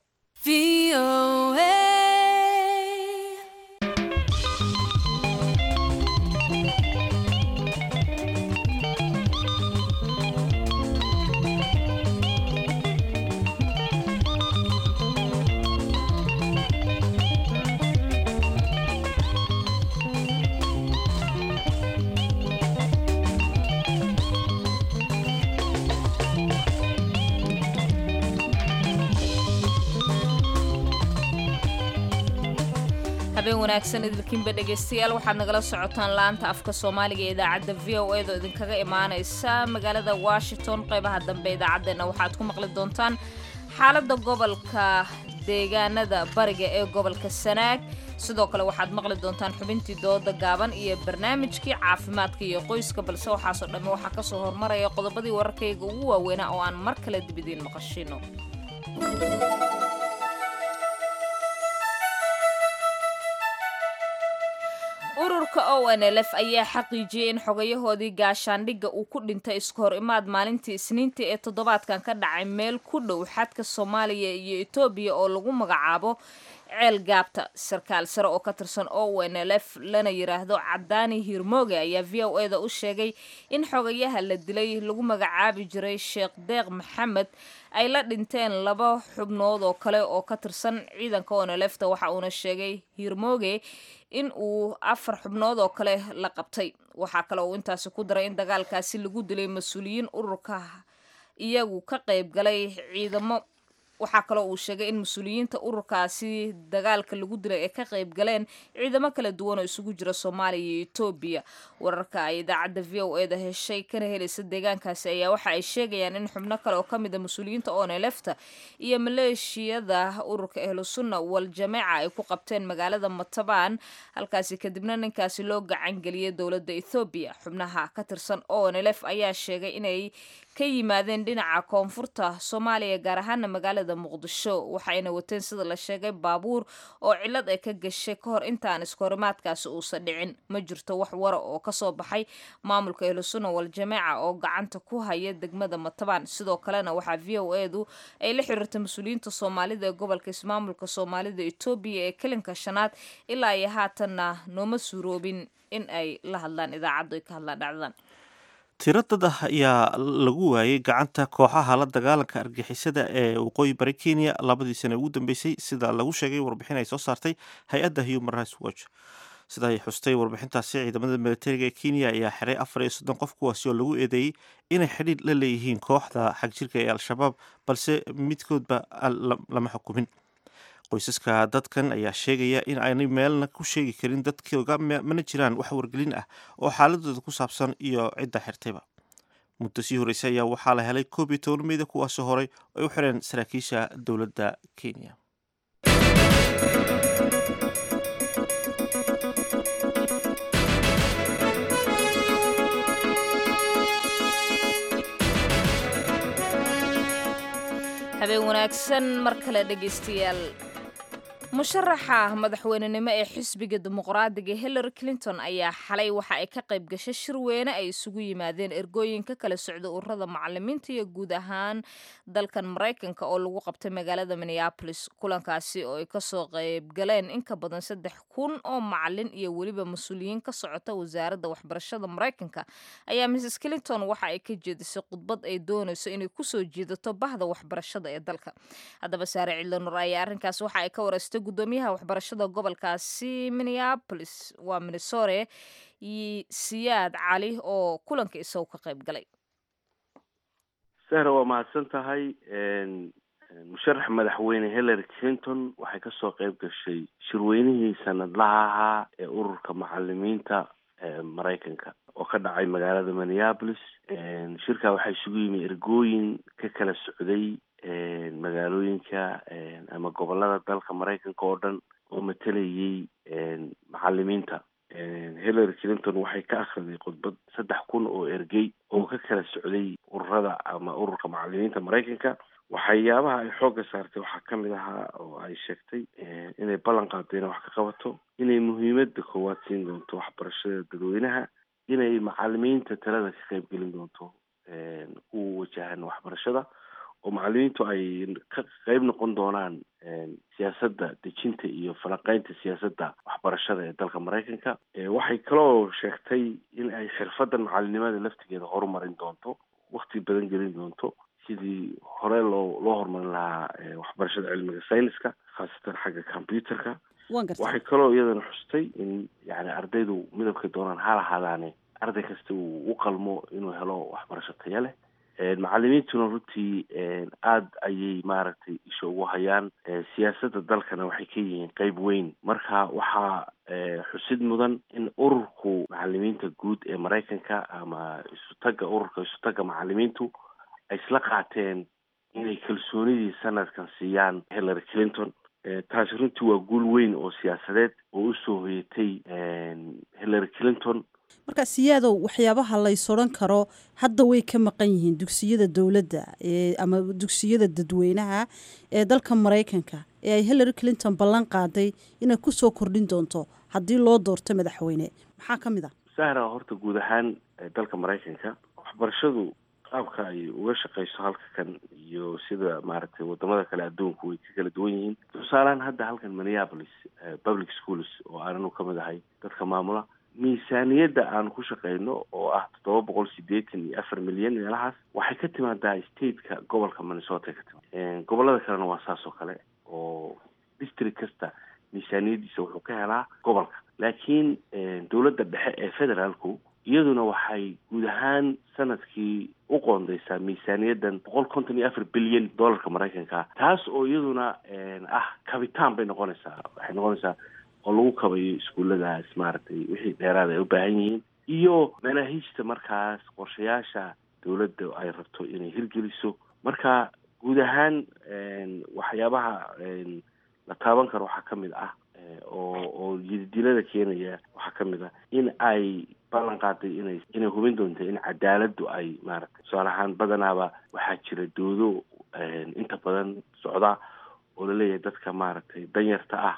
habeen wanaagsan idinkiinba dhegeystayaal waxaad nagala socotaan laanta afka Soomaaliga ee idaacadda VOA oo idinkaga imaanaysa magaalada Washington qaybaha dambe idaacadeena waxaad ku maqli doontaan xaaladda gobolka deegaanada bariga ee gobolka Sanaag. sidoo kale waxaad maqli doontaan xubintii dooda gaaban iyo barnaamijkii caafimaadka iyo qoyska, balse waxaasoo dhammi waxaa ka soo hormaraya qodobadii wararkayga ugu waaweynaa oo aan mar kale dib idiin maqashino. ururka ONLF ayaa xaqiijiyay in xogayahoodii gaashaandhigga uu ku dhintay iska hor imaad maalintii Isniintii ee toddobaadkan ka dhacay meel ku dhow xadka Soomaaliya iyo Itoobiya oo lagu magacaabo ceel gaabta. sarkaal sare oo ka tirsan ONLF lana yiraahdo Cadaani Hirmooge ayaa VOA-da u sheegay in xogayaha la dilay lagu magacaabi jiray Sheekh Deeq Maxamed ay la dhinteen 2 xubnood oo kale oo ka tirsan ciidanka ONLF-ta. waxa uuna sheegay Hirmooge in uu 4 xubnood oo kale la qabtay. waxaa kale oo intaasi ku daray in dagaalkaasi lagu dilay mas'uuliyiin ururka iyagu ka qayb galay ciidamo. waxaa kale oo uu sheegay in mas'uuliyiinta ururkaasi dagaalka lagu dilay ay ka qayb galeen ciidamo kala duwan oo isugu jira Soomaaliya iyo Itoobiya. wararka ay idaacadda VOA-da heshay kana helaysa deegaankaasi ayaa waxa ay sheegayaan in xubno kale oo kamid ah mas'uuliyiinta ONLF-ta iyo maleeshiyada ururka Ahlusunna wal Jameeca ay ku qabteen magaalada Matabaan, halkaasi kadibna ninkaasi loo gacan geliyay dowladda Itoobiya. xubnaha ka tirsan ONLF ayaa sheegay inay ka yimaadeen dhinaca koonfurta Soomaaliya gaar ahaan magaalada Muqdisho, waxayna wateen sida la sheegay baabuur oo cilad ay ka gashay ka hor intaan iskoorimaadkaasi uusan dhicin. ma jirto wax wara oo ka soo baxay maamulka Ahlusunna wal Jameeca oo gacanta ku haya degmada Matabaan. sidoo kalena waxaa VOA-du ay la xiriirtay mas'uuliyiinta Soomaalida ee gobolka ismaamulka Soomaalida Itoobiya ee Kilinka shanaad ilaa ay haatanna nooma suuroobin in ay la hadlaan idaacaddu ay ka hadlaan dhacdadan. tiro dad ah ayaa lagu waayay gacanta kooxaha la dagaalanka argixisada ee waqooyi bari Kenya labadii sano ugu dambeysay, sida lagu sheegay warbixin ay soo saartay hay-adda Human Rights Watch. sida ay xustay warbixintaasi, ciidamada militariga ee Kenya ayaa xiray 34 qof kuwaasi oo lagu eedeeyey inay xidhiidh la leeyihiin kooxda xagjirka ee Al-Shabaab, balse midkoodba lama xukumin. qoysaska dadkan ayaa sheegaya in aanay meelna ku sheegi karin dadkooga, mana jiraan wax wargelin ah oo xaaladooda ku saabsan iyo cidda xirtayba. muddo sii horeysay ayaa waxaa la helay 11 meyd kuwaasoo horay ay u xireen saraakiisha dowladda Kenya. habeen wanaagsan mar kale dhegeystayaal. musharaxa madaxweynenimo ee xisbiga dimuqraadiga Hillary Clinton ayaa xalay waxa ay ka qayb gashay shir weyne ay isugu yimaadeen ergooyinka kala socda ururada macallimiinta iyo guud ahaan dalkan Mareykanka oo lagu qabtay magaalada Minneapolis. kulankaasi oo ay ka soo qayb galeen in ka badan 3,000 oo macallin iyo weliba mas'uuliyiin ka socota wasaaradda waxbarashada Mareykanka ayaa Mrs Clinton waxa ay ka jeedisay khudbad ay doonayso inay ku soo jiidato bahda waxbarashada ee dalka. haddaba Saare Cidlo Nur ayaa arrinkaas waxa ay ka warastay gudoomiyaha waxbarashada gobolkaasi Minneapolis waa Minnesota Siyaad Cali oo kulanka isagu ka qayb galay. sahra waa mahadsan tahay. musharax madaxweyne Hillary Clinton waxay ka soo qayb gashay shirweynihii sanadlaha ahaa ee ururka macallimiinta Mareykanka oo ka dhacay magaalada Minneapolis. shirka waxaa isugu yimi ergooyin ka kala socday magaalooyinka ama gobolada dalka Mareykanka oo dhan oo matalayay macallimiinta. Hillary Clinton waxay ka akhriday khudbad 3,000 oo ergey oo ka kala socday ururada ama ururka macallimiinta Mareykanka. waxyaabaha ay xoogga saartay waxaa ka mid ahaa oo ay sheegtay inay ballan qaaday inay wax ka qabato, inay muhiimadda koowaad siin doonto waxbarashada dadweynaha, inay macallimiinta talada ka qayb gelin doonto u wajahan waxbarashada, oo macallimiintu ay ka qayb noqon doonaan siyaasadda dejinta iyo falanqaynta siyaasadda waxbarashada ee dalka Mareykanka. waxay kaloo sheegtay in ay xirfaddan macallinimada laftigeeda horumarin doonto, waqti badan gelin doonto sidii hore loo horumarin lahaa waxbarashada cilmiga sayniska, khaasatan xagga computerka. waxay kaloo iyadana xustay in yani ardaydu midabka doonaan ha lahaadaane arday kasta uu u qalmo inuu helo waxbarasho tayo leh. macallimiintuna runtii aada ayay maaragtay isha ugu hayaan siyaasadda dalkana waxay ka yihiin qeyb weyn. marka waxaa xusid mudan in ururku macallimiinta guud ee Mareykanka ama ururka isutaga macallimiintu ay isla qaateen inay kalsoonidii sanadkan siiyaan Hillary Clinton. Taasi runtii waa guul weyn oo siyaasadeed oo usoo hoyatay Hillary Clinton. marka siyaadow waxyaabaha la isodhan karo hadda way ka maqan yihiin dugsiyada dowladda ama dugsiyada dadweynaha ee dalka Mareykanka ee ay Hillary Clinton ballan qaaday inay ku soo kordhin doonto haddii loo doorto madaxweyne maxaa ka mid ah Sahra horta guud ahaan dalka Mareykanka waxbarashadu qaabka ay uga shaqeyso halka kan iyo sida maaragtay wadamada kale adduunka way ka kala duwan yihiin tusaalaan hadda halkan Minneapolis public schools oo aanu ka mid ahay dadka maamula miisaaniyadda aan ku shaqeyno oo ah 784 milyan meelahaas waxay ka timaadaa state-ka gobolka Minnesota ka timaadaa gobolada kalena waa saas oo kale oo district kasta miisaaniyadiisa wuxuu ka helaa gobolka laakiin dowladda dhexe ee federaalku iyaduna waxay guud ahaan sanadkii u qoondeysaa miisaaniyaddan 154 bilyan dollarka Mareykanka taas oo iyaduna kabitaan bay noqonaysaa waxay noqonaysaa oo lagu kabayo iskuuladaas maaragtay wixii dheeraad ay u baahan yihiin iyo manaahiijta markaas qorshayaasha dowladda ay rabto inay hirgeliso marka guud ahaan waxyaabaha la taaban karo waxaa ka mid ah oo jidilada keenaya waxaa ka mid ah in ay ballan qaaday inay hubin doonto in cadaaladdu ay maaragtay tusaale ahaan badanaaba waxaa jira doodo inta badan socda oo la leeyahay dadka maaragtay danyarta ah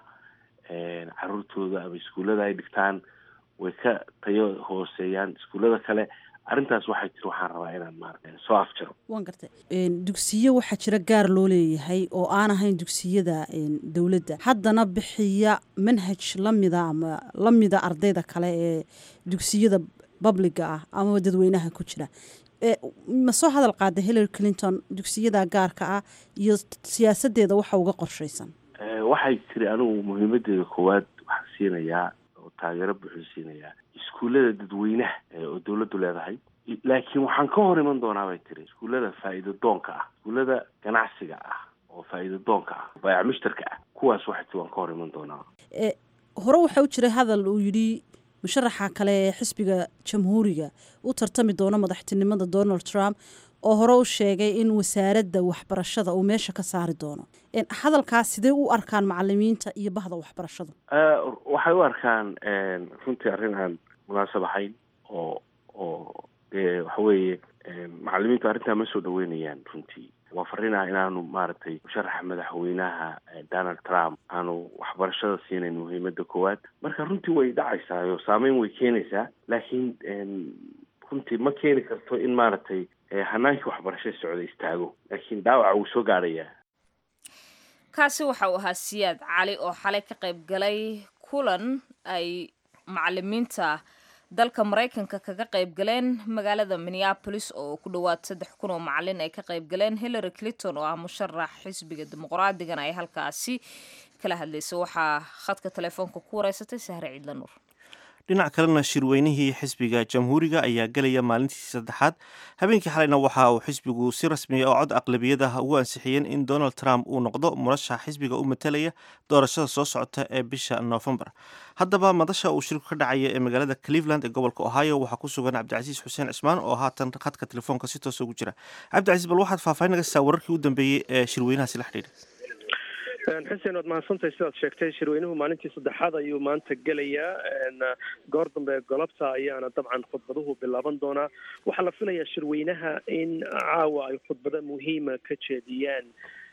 caruurtooda ama iskuullada ay dhigtaan way ka tayo hooseeyaan iskuullada kale arrintaas waxaan rabaa inaan maaragtay soo afjaro waan gartay dugsiyo waxaa jira gaar loo leeyahay oo aan ahayn dugsiyada dowladda haddana bixiya manhaj lamida ama lamida ardayda kale ee dugsiyada publiga ah ama dadweynaha ku jira ma soo hadal qaaday Hillary Clinton dugsiyada gaarka ah iyo siyaasadeeda waxa uga qorshaysan waxay tiri anigu muhiimadeeda koowaad waxaan siinayaa oo taageero buuxin siinayaa iskuullada dadweynaha oo dowladdu leedahay laakiin waxaan ka hor iman doonaa bay tiri iskuullada faa'iido doonka ah iskuullada ganacsiga ah oo faa'iido doonka ah baayac mushtarka ah kuwaas waxay waan ka hor iman doonaa hore waxa u jiray hadal uu yidhi musharaxa kale ee xisbiga jamhuuriga u tartami doono madaxtinimada Donald Trump oo hore u sheegay in wasaaradda waxbarashada uu meesha ka saari doono hadalkaas sidee u arkaan macallimiinta iyo bahda waxbarashadu waxay u arkaan runtii arrin aan munaasab ahayn oo waxa weeye macallimiintu arrintaa ma soo dhaweynayaan runtii waa farriinah inaanu maaragtay musharaxa madaxweynaha Donald Trump aanu waxbarashada siinayn muhiimadda koowaad marka runtii way dhacaysaa oo saameyn way keenaysaa laakiin runtii ma keeni karto in maaragtay hanaankii waxbarashada socda istaago laakiin dhaawaca wuu soo gaadhayaa kaasi waxa uu ahaa Siyaad Cali oo xalay ka qayb galay kulan ay macallimiinta dalka Mareykanka kaga qayb galeen magaalada Minneapolis oo ku dhawaad 3,000 oo macallin ay ka qayb galeen Hillary Clinton oo ah musharax xisbiga dimuqraadiga ay halkaasi kala hadlaysay waxaa khadka telefoonka ku wareysatay Sahre Ciidla Nuur dhinac kalena shirweynihii xisbiga jamhuuriga ayaa galaya maalintii saddexaad habeenkii xalayna waxa uu xisbigu si rasmi ah oo cod aqlabiyada ugu ansixiyeen in Donald Trump uu noqdo murashax xisbiga u matalaya doorashada soo socota ee bisha November haddaba madasha uu shirku ka dhacaya ee magaalada Cleveland ee gobolka Ohio waxaa ku sugan Cabdicasiis Xuseen Cismaan oo haatan khadka telefoonka si toos ugu jira Cabdicasiis bal waxaad faahfaahin naga siisaa wararkii u dambeeyay ee shirweynahaasi la xiriiray xuseen waad mahadsantahay sidaad sheegtay shirweynuhu maalintii saddexaad ayuu maanta gelayaa goor dambe golobta ayaana dabcan khudbaduhu bilaaban doonaa waxaa la filayaa shirweynaha in caawa ay khudbado muhiima ka jeediyaan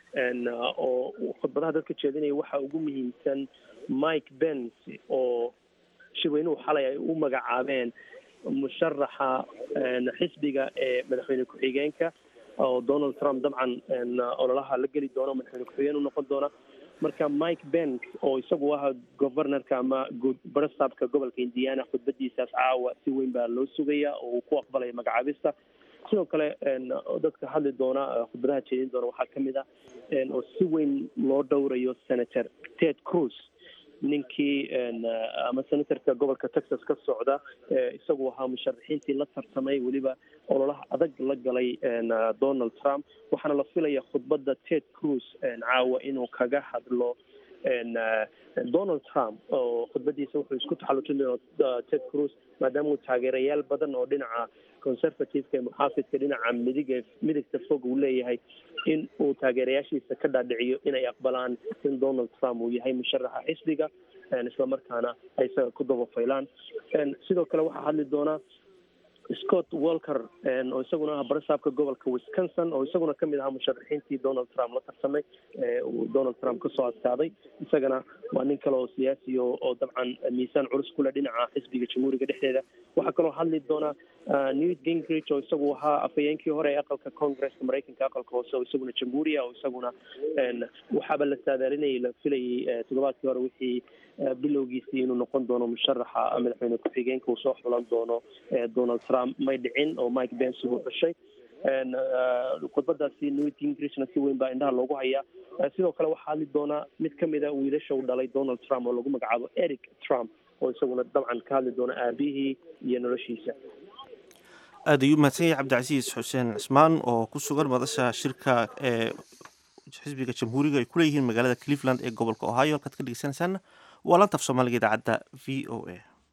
oo khudbadaha dadka jeedinaya waxaa ugu muhiimsan Mike Pence oo shirweynuhu xalay ay u magacaabeen musharaxa xisbiga ee madaxweyne ku-xigeenka oo Donald Trump dabcan ololaha la geli doono madaxweyne ku-xigeen u noqon doona marka Mike Pence oo isagu ahaa governorka ama barasabka gobolka Indiana khudbadiisaas caawa si weyn baa loo sugayaa oo uu ku aqbalay magacaabista sidoo kale dadka hadli doona khudbadaha jeedin doona waxaa ka mid ah oo si weyn loo dhowrayo Senator Ted Cruz ninkii ama senatorka gobolka Texas ka socda isagu ahaa musharaxiintii la tartamay weliba ololaha adag la galay Donald Trump waxaana la filayaa khudbadda Ted Cruz caawa inuu kaga hadlo Donald Trump oo khudbadiisa wuxuu isku taxallujin doonaa Ted Cruz maadaama uu taageerayaal badan oo dhinaca conservative-ka ee muxaafidka dhinaca midigta fog uu leeyahay in uu taageerayaashiisa ka dhaadhiciyo inay aqbalaan in Donald Trump uu yahay musharaxa xisbiga isla markaana ay isaga ku dabafaylaan. Sidoo kale waxaa hadli doona Scott Walker oo isaguna ah barasaabka gobolka Wisconsin oo isaguna kamid ah musharaxiintii Donald Trump la tartamay uu Donald Trump ka soo adkaaday. isagana waa nin kale oo siyaasi oo dabcan miisaan culus kula dhinaca xisbiga jamhuuriga dhexdeeda. waxaa kaloo hadli doona Newt Gingrich oo isagu ahaa afhayeenkii hore ee aqalka Congress-ka Mareykanka aqalka hoose oo isaguna jamhuuriya oo isaguna waxaaba la saadaalinayay la filayay toddobaadkii hore wixii bilowgiisii inuu noqon doono musharaxa madaxweyne ku-xigeenka uu soo xulan doono Donald Trump may dhicin oo Mike Pence uu xushay. khudbadaasi Newt Gingrichna si weyn baa indhaha loogu hayaa. sidoo kale waxaa hadli doona mid kamid a wiilasha uu dhalay Donald Trump oo lagu magacaabo Eric Trump oo isaguna dabcan ka hadli doona aabihii iyo noloshiisa. aad ayuu mahadsan yahay cabdicasiis xuseen cismaan oo ku sugan madasha shirka ee xisbiga jamhuuriga ay ku leeyihiin magaalada Cleveland ee gobolka Ohio. halkaad ka dhegeysanaysaana waa laanta af Soomaaliga idaacadda VOA.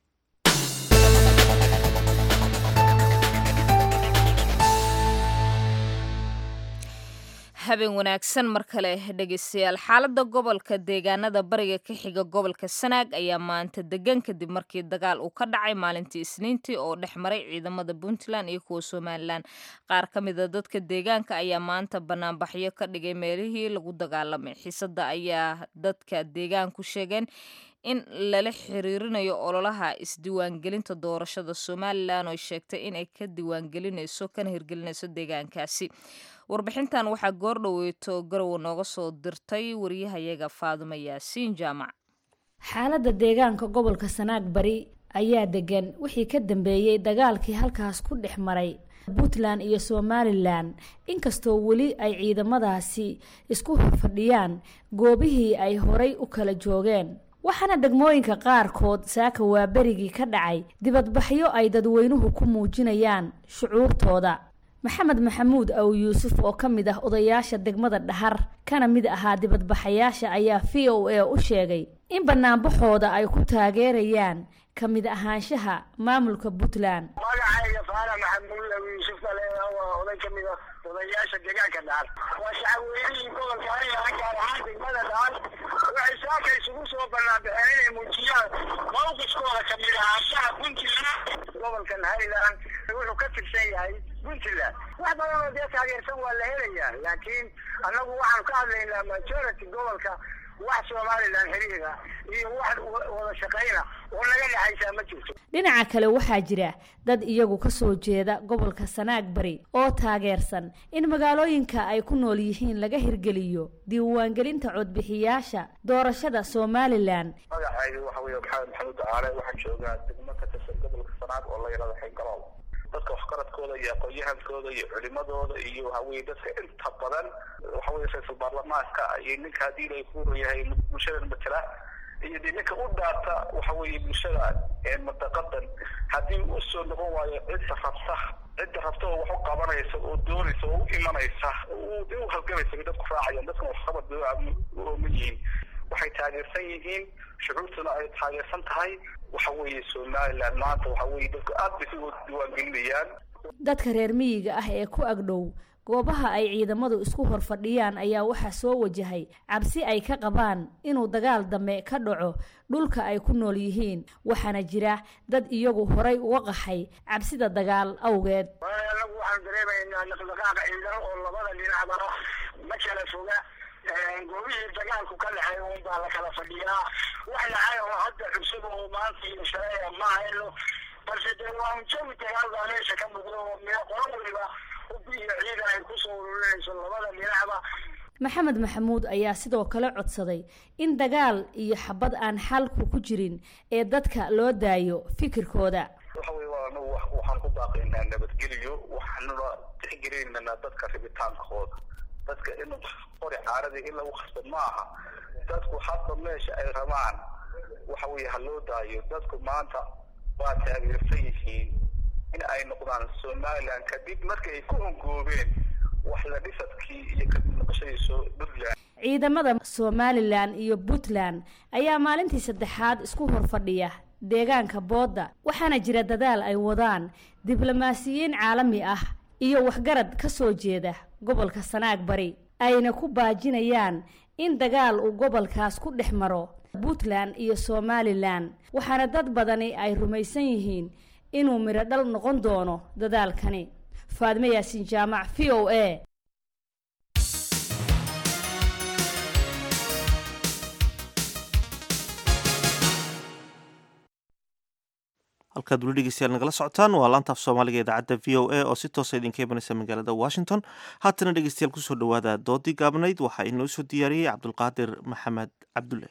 habeen wanaagsan mar kale dhegeystayaal. xaaladda gobolka deegaanada bariga ka xiga gobolka Sanaag ayaa maanta degan kadib markii dagaal uu ka dhacay maalintii Isniintii oo dhex maray ciidamada Puntland iyo kuwa Somaliland. qaar ka mid a dadka deegaanka ayaa maanta banaanbaxyo ka dhigay meelihii lagu dagaalamay. xiisada ayaa dadka deegaanku sheegeen in lala xiriirinayo ololaha isdiiwaangelinta doorashada Somaliland oo sheegtay inay ka diiwaangelinayso kana hirgelinayso deegaankaasi. warbixintan waxaa goordhoweeto garowe nooga soo dirtay wariyahayaga Faadumo Yaasiin Jaamac. xaaladda deegaanka gobolka Sanaag bari ayaa degan wixii ka dambeeyay dagaalkii halkaas ku dhex maray Puntland iyo Somaliland, inkastoo weli ay ciidamadaasi isku fadhiyaan goobihii ay horay u kala joogeen. waxaana degmooyinka qaarkood saaka waa berigii ka dhacay dibadbaxyo ay dadweynuhu ku muujinayaan shucuurtooda. maxamed maxamuud aw yuusuf oo ka mid ah odayaasha degmada Dhahar kana mid ahaa dibadbaxayaasha ayaa VOA u sheegay in banaanbaxooda ay ku taageerayaan ka mid ahaanshaha maamulka Puntland. magacayga Faara Maxamuud aw yuusuf waa oday ka mid ah odayaasha deegaanka Dhahar. waa shacabweynihi gobolka gaar ahaan degmada Dhahar waxay saaka isugu soo banaanbaxeen inay muujiyaan mowqifkooda ka mid ahaanshaha Puntland. gobolkan Highland wuxuu ka tirsan yahay Puntland. wax badan oo dee taageersan waa la helayaa, laakiin annagu waxaan ka hadlaynaa majority gobolka wax Somaliland xiriira iyo wax wada shaqeyna oo naga dhaxaysa ma jirto. dhinaca kale waxaa jira dad iyagu ka soo jeeda gobolka Sanaag bari oo taageersan in magaalooyinka ay ku nool yihiin laga hirgeliyo diiwaangelinta codbixiyaasha doorashada Somaliland. magacaygu waxa weeye Maxamed Caale waxaan joogaa degmo ka tirsan gobolka Sanaag oo la yiraahdo Xingarool. dadka waxqaradkooda iyo aqoon-yahankooda iyo culimadooda iyo haween dadka inta badan waxa weeye ra'iisul baarlamaanka iyo ninka hadii ay ku yahay bulshada matala iyo ninka u dhaarta waxa weeye bulshada ee mantaqadan hadii uu soo noqon waayo cid rabta oo wax u qabanaysa oo doonaysa oo u imanaysa oo halgamaysa dadku raacayaan dadka waxqabad oo miyiin waxay taageersan yihiin shucuurtuna ay taageersan tahay waxa weeye Somaliland maanta waxa weeye dadku aad bay u diiwaangelinayaan. dadka reer miyiga ah ee ku agdhow goobaha ay ciidamadu isku horfadhiyaan ayaa waxaa soo wajahay cabsi ay ka qabaan inuu dagaal dambe ka dhaco dhulka ay ku nool yihiin. waxaana jira dad iyagu horay uga qaxay cabsida dagaal awgeed. anagu waxaan dareemaynaa dhaqdhaqaaqa ciidan oo labada dhinacba ma kala foga. goobihii dagaalku ka dhexay uun baa la kala fadhiyaa. wax dhacay oo hadda cusub oo maanta iyo shalay ma hayno, balse dee waa jawi dagaal baa meesha ka muuqdo oo qolo waliba ubiyo ciidan ay ku soo ururinayso labada dhinacba. maxamed maxamuud ayaa sidoo kale codsaday in dagaal iyo xabad aan xalku ku jirin ee dadka loo daayo fikirkooda. waxa weeye waxaan ku baaqaynaa nabadgelyo, waxaanuna tixgelinaynaa dadka rabitaankooda. dadka in qori caarada in lagu khasbo maaha. dadku hadda meesha ay rabaan waxa weeye ha loo daayo. dadku maanta waa taageersan yihiin in ay noqdaan Somaliland kadib markii ay ku hongoobeen wax la dhisadkii iyo ka noqoshadiisa Puntland. ciidamada Somaliland iyo Puntland ayaa maalintii saddexaad isku horfadhiya deegaanka boodda waxaana jira dadaal ay wadaan diblomaasiyiin caalami ah iyo waxgarad ka soo jeeda gobolka Sanaag Bari ayna ku baajinayaan in dagaal uu gobolkaas ku dhex maro Puntland iyo Somaliland waxaana dad badani ay rumaysan yihiin inuu miro dhal noqon doono dadaalkani. Faadme Yaasin Jaamac, VOA. halkaad weli dhegeystayaal nagala socotaan waa laanta af soomaaliga idaacadda v o a oo si toosa idinka imanaysa magaalada washington. haatana dhegeystayaal kusoo dhawaada doodii gaabnayd waxaa inoo soo diyaariyey cabdulqaadir maxamed cabdulle.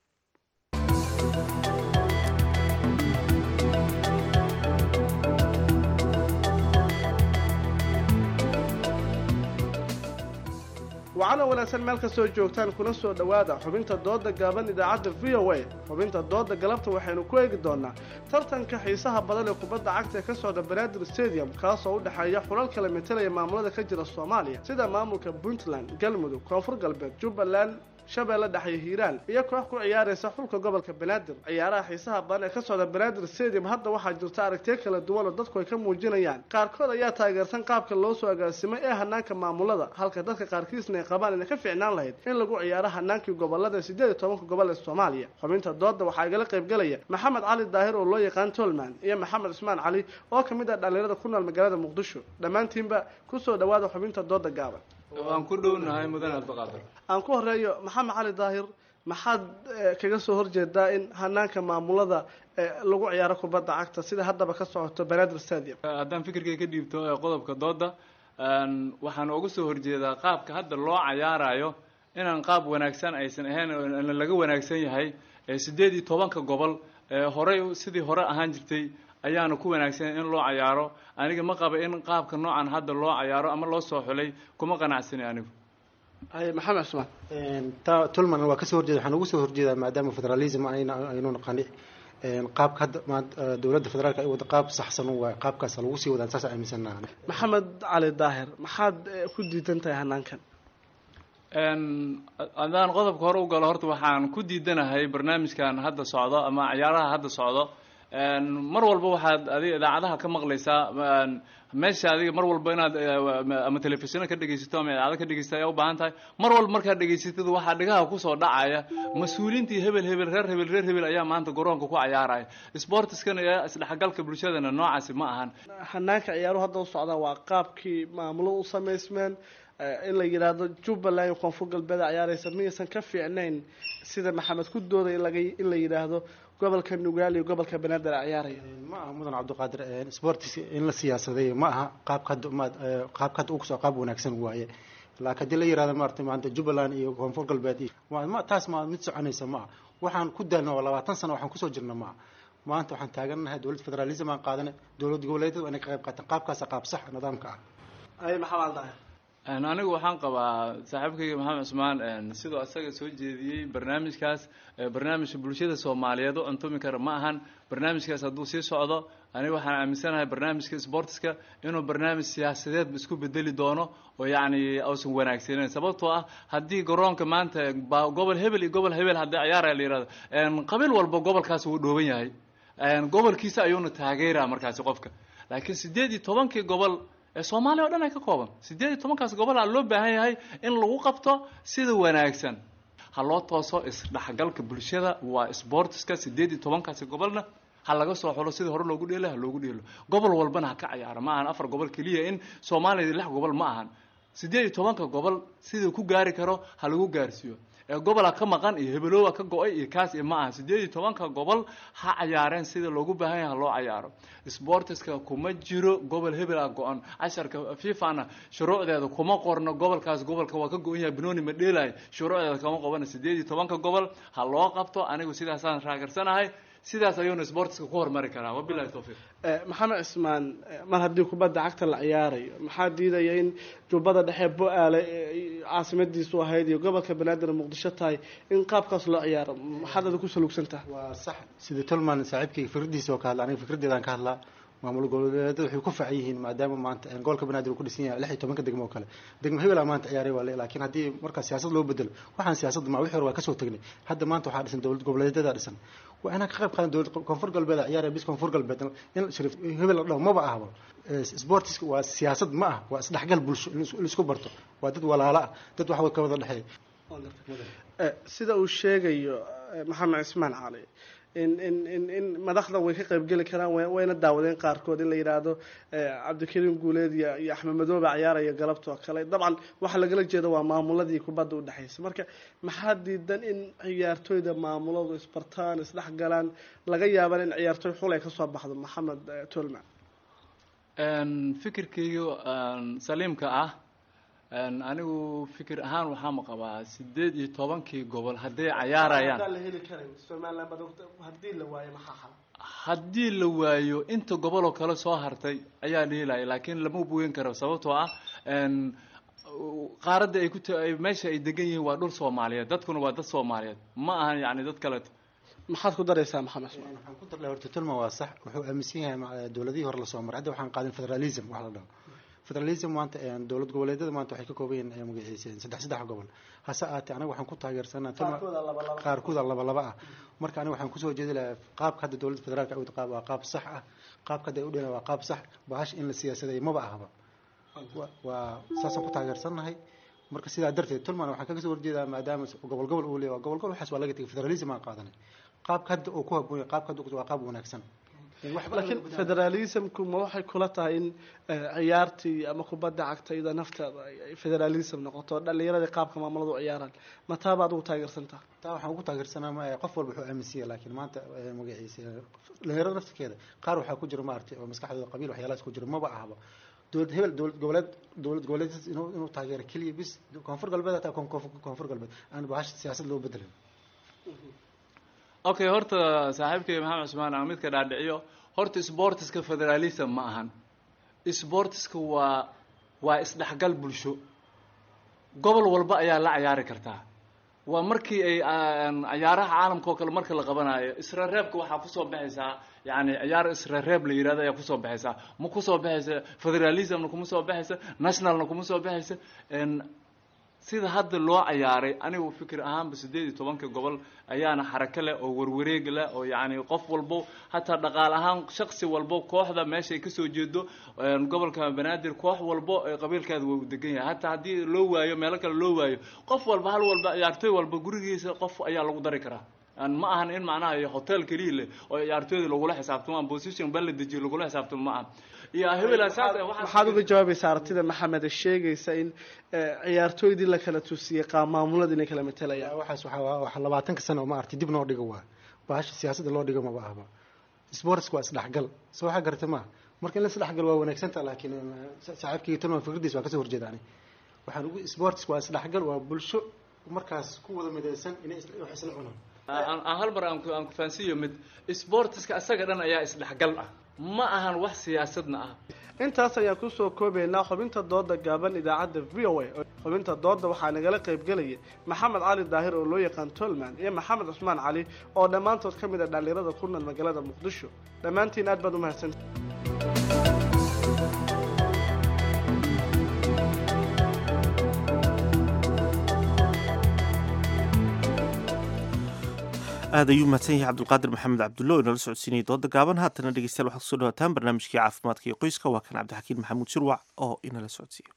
وعنا wanaagsan meel ka soo joogtaan kuna soo dhawaada xubinta dooda gaaban idaacadda VOA. xubinta dooda galabta waxaynu ku eegi doonaa tartanka xiisaha badan ee kubadda cagta ka socda Banaadir Stadium kaasoo u dhaxeeya xulal kala metelaya maamulada ka jira Soomaaliya sida maamulka Puntland, Galmudug, Koonfur Galbeed, Jubbaland, Shabeelle Dhexe, Hiiraan iyo koox ku ciyaaraysa xulka gobolka Banaadir. ciyaaraha xiisaha badan ee ka socda Banaadir Stadium hadda waxaa jirta aragtiyo kala duwan oo dadku ay ka muujinayaan. qaarkood ayaa taageersan qaabka loo soo agaasimay ee hanaanka maamulada halka dadka qaarkiisna ay qabaan in ka fiicnaan lahayd in lagu ciyaaro hanaankii gobolada 18 gobol ee Soomaaliya. xubinta dooda waxaa igala qayb galaya Maxamed Cali Daahir oo loo yaqaan Tolman iyo Maxamed Usmaan Cali oo kamid ah dhalinyarada ku nool magaalada Muqdisho. dhammaantiinba ku soo dhawaada xubinta dooda gaaban. waan ku dhownahay mudan Abdiqaadir. aan ku horeeyo Maxamed Cali Daahir, maxaad kaga soo horjeedaa in hanaanka maamulada lagu ciyaaro kubadda cagta sida haddaba ka socoto Banaadir Stadium? haddaan fikirkay ka dhiibto qodobka dooda waxaan ugu soo horjeedaa qaabka hadda loo ciyaarayo inaan qaab wanaagsan aysan ahayn oo laga wanaagsan yahay 18 gobol horey sidii hore ahaan jirtay ayaana ku wanaagsan in loo ciyaaro. aniga ma qaba in qaabka noocan hadda loo ciyaaro ama loo soo xulay kuma qanacsanay anigu. ay Maxamed Usmaan Tolman waa ka soo horjeedaa waxaan ugu soo horjeedaa maadaama federalism aynu naqani qaabka hadda dawladda federaalka ay wada qaab saxsan oo qaabkaas lagu sii wadaan saas aaminsanahay. Maxamed Cali Daahir, maxaad ku diidan tahay hanaankan? adaan qodobka hore u galo horta waxaan ku diidanahay barnaamijkan hadda socdo ama ciyaaraha hadda socdo. mar walba waxaad adiga idaacadaha ka maqlaysaa meesha adiga mar walba inaad ama telefishinka ka dhageysato ama idaacada ka dhageysato ayaa u baahan tahay. mar walba markaad dhageysatid waxaa dhigaha kusoo dhacaya mas-uuliintii reer hebel ayaa maanta garoonka ku ciyaaraya. sportiskana iyo isdhexgalka bulshadana noocaasi ma ahan. hanaanka ciyaaruhu hadda u socdaa waa qaabkii maamulo u samaysmeen in la yiraahdo Jubbaland iyo Koonfur Galbeed ciyaaraysa miyaysan ka fiicnayn sida Maxamed ku dooday in la yiraahdo gobolka Nugaal iyo gobolka Banaadir ciyaaraya? ma aha mudan Cabdiqaadir sportis in la siyaasadeeyo ma aha qaabka uu soo qaab wanaagsan waaye. laakiin la yiraahdo maanta Jubbaland iyo Koonfur Galbeed ma taas ma mid soconaysa ma aha. waxaan ku daalno 20 sano waxaan ku soo jirnaa ma maanta waxaan taaganahay dawlad federalism aan qaadanay dawlad goboleedyada inay ka qayb qaataan qaabkaas qaab sax nidaamka ah. ay Maxamed Daahir anigu waxaan qabaa saaxiibkayga Maxamed Usmaan sidoo asaga soo jeediyay barnaamijkaas barnaamijka bulshada Soomaaliyeed oo cuntumi kara ma ahan. barnaamijkaas hadduu sii socdo aniga waxaan aaminsanahay barnaamijka sportiska inuu barnaamij siyaasadeed isku bedeli doono oo yacni uusan wanaagsaneyn. sababtoo ah haddii garoonka maanta gobol hebel iyo gobol hebel haddii ciyaaraya la yiraahdo qabiil walba gobolkaas wuu dhooban yahay gobolkiisa ayuuna taageeraa markaasi qofka. laakiin 18 gobol Soomaaliya oo dhan ay ka kooban 18 gobol loo baahan yahay in lagu qabto sida wanaagsan. ha loo tooso isdhexgalka bulshada waa sportiska 18 gobolna ha laga soo xulo sida hore loogu dheelo ha loogu dheelo. gobol walbana ha ka ciyaaro ma ahan 4 gobol kaliya in Soomaaliya 6 gobol ma ahan 18 gobol sidoo ku gaari karo ha lagu gaarsiyo. gobolka ka maqan iyo hebeloowa ka go'ay iyo kaas ma aha 18 gobol ha ciyaareen sida loogu baahan yahay loo ciyaaro. sportiska kuma jiro gobol hebel ah go'an. casharka FIFA-na shuruucdeeda kuma qorno gobolkaas gobolka waa ka go'an yahay banooni ma dheelay shuruucdeeda kama qabana 18 gobol ha loo qabto. anigu sidaas aan raagersanahay sidaas ayuuna sportiska ku hormari karaa. wabillahi tawfiiq. Maxamed Usmaan, mar haddii kubadda cagta la ciyaarayo maxaa diidaya in Jubbada Dhexe Bo-aale caasimadiisu ahayd iyo gobolka Banaadir Muqdisho tahay in qaabkaas loo ciyaaro? maxaad ku salugsantahay? waa sax sida Tolman saaxiibkay fikradiisa oo ka hadla aniga fikradeydan ka hadlaa maamul goboleedyada waxay ku facan yihiin maadaama maanta gobolka banaadir uu ku dhisan yahay 16 degmo oo kale degmo hebel maanta ciyaaray waa laakiin haddii marka siyaasad loo bedelo waxaan siyaasad ma wixii hore waa ka soo tagnay hadda maanta waxaa dhisan dowlad goboleedyada dhisan waa inaan ka qayb qaadan dowlad koonfur galbeed ciyaaray bis koonfur galbeed in shariif hebel dhaw ma ahaba sports waa siyaasad ma ah waa isdhexgal bulsho in isku barto waa dad walaalo ah dad wax ka wada dhaxeeya sida uu sheegayo maxamed cismaan cali in madaxda way ka qaybgeli karaan wayna daawadeen qaarkood in la yidhaahdo cabdikariim guuleed iyo axmed madoobe ciyaaraya galabta oo kale dabcan waxa lagala jeedo waa maamuladii kubadda u dhexaysa marka maxaa diidan in ciyaartooyda maamuladu isbartaan isdhexgalaan laga yaabaan in ciyaartooy xulay ka soo baxdo maxamed tolman fikirkayga saliimka ah anigu fikir ahaan waxaan qabaa 18 gobol hadday ciyaarayaan haddii la waayo inta gobol oo kale soo hartay ayaa la helaya laakiin lama buuyin karo sababtoo ah qaaradda ay ku meesha ay degan yihiin waa dhul Soomaaliyeed dadkuna waa dad Soomaaliyeed ma ahan yani dad kale maxaad ku daraysaa maxamed waxaan ku daray horta Tolma waa sax wuxuu aaminsan yahay dawladii hore la soo maray hadda waxaan qaadan federalism wax la dhaho federalism maanta dowlad goboleedyada maanta waxay ka kooban yihiin magaciisa saddex gobol hase ahaatee aniga waxaan ku taageersanaa qaarkooda laba ah marka aniga waxaan kusoo jeedi lahaa qaabka hadda dowladda federaalka ay u qaab waa qaab sax ah qaabka hadda ay u dhina waa qaab sax baash in la siyaasadeeyo maba ahaba waa saasaan ku taageersanahay marka sidaa darteed Tolman waxaan kaga soo horjeedaa maadaama gobol uu leeyahay gobol waxaas waa laga tagay federalism aan qaadanay qaabka hadda uu ku haboon yahay qaabka hadda waa qaab wanaagsan laakiin federalismku ma waxay kula tahay in ciyaartii ama kubadda cagta iyada nafteeda ay federalism noqoto dhalinyarada qaabka maamuladu u ciyaaraan ma taa baad ugu taageersantaa taa waxaan ugu taageersanaa ma qof walba wuxuu aaminsan yahay laakiin maanta magaciisa dhalinyarada nafteeda qaar waxaa ku jira maartay oo maskaxdooda qabiil waxyaalahaas ku jira maba ahaba dowlad hebel dowlad goboleed inuu taageero kaliya bis koonfur galbeed taa koonfur galbeed aan baash siyaasad loo bedelin okay horta saaxiibkay maxamed Cusmaan aan mid ka dhaadhiciyo horta sportska federalism ma ahan sportska waa isdhexgal bulsho gobol walba ayaa la ciyaari kartaa waa markii ay ciyaaraha caalamka oo kale marka la qabanayo israareebka waxaa ku soo baxaysaa yani ciyaar israareeb la yiraahdo ayaa ku soo baxaysaa ma ku soo baxaysa federalismna kuma soo baxaysa nationalna kuma soo baxaysa sida hadda loo ciyaaray anigu fikir ahaanba 18 gobol ayaana xaraka leh oo warwareeg leh oo yani qof walbo hataa dhaqaal ahaan shakhsi walbo kooxda meesha ay ka soo jeedo gobolka banaadir koox walbo qabiilkeeda waa u degan yahay hataa hadii loo waayo meel kale loo waayo qof walba hal walba ciyaartooy walba gurigiisa qof ayaa lagu dari karaa ma ahan in macnaha hotel kaliya leh oo ciyaartooyda lagu la xisaabtamo position bal la dejiyo lagu la xisaabtamo ma aha iyo hebel asaas waxaad uga jawaabaysaa artida maxamed sheegaysa in ciyaartooydii la kala tusiyay qaab maamulada inay kala matalayaan waxaas waxa 20 sano ma arti dib noo dhigo waa baash siyaasadda loo dhigo ma ahba sports waa isdhexgal soo waxa gartay ma marka in la isdhexgal waa wanaagsan tahay laakiin saaxiibkii Tolman fikradiisa waa ka soo horjeedaani waxaan ugu sports waa isdhexgal waa bulsho markaas ku wada midaysan inay wax isla cunaan aan hal mar aan ku faansiyo mid sportska asaga dhan ayaa isdhexgal ah ma ahan wax siyaasadna ah intaas ayaan ku soo koobaynaa xubinta dooda gaaban idaacadda VOA xubinta dooda waxaa nagala qayb galaya maxamed cali daahir oo loo yaqaan Tolman iyo maxamed Cusmaan cali oo dhammaantood ka mid ah dhalinyarada ku nool magaalada Muqdisho dhammaantiin aad baad u mahadsantihiin aad ayuu mahadsan yahay cabdulqaadir maxamed cabdulle oo inala socodsiinayay dooda gaaban haatana dhegeystayaal waxaad kusoo dhawaataan barnaamijkii caafimaadka iyo qoyska waa kan cabdixakiin maxamuud shirwac oo inala socodsiiya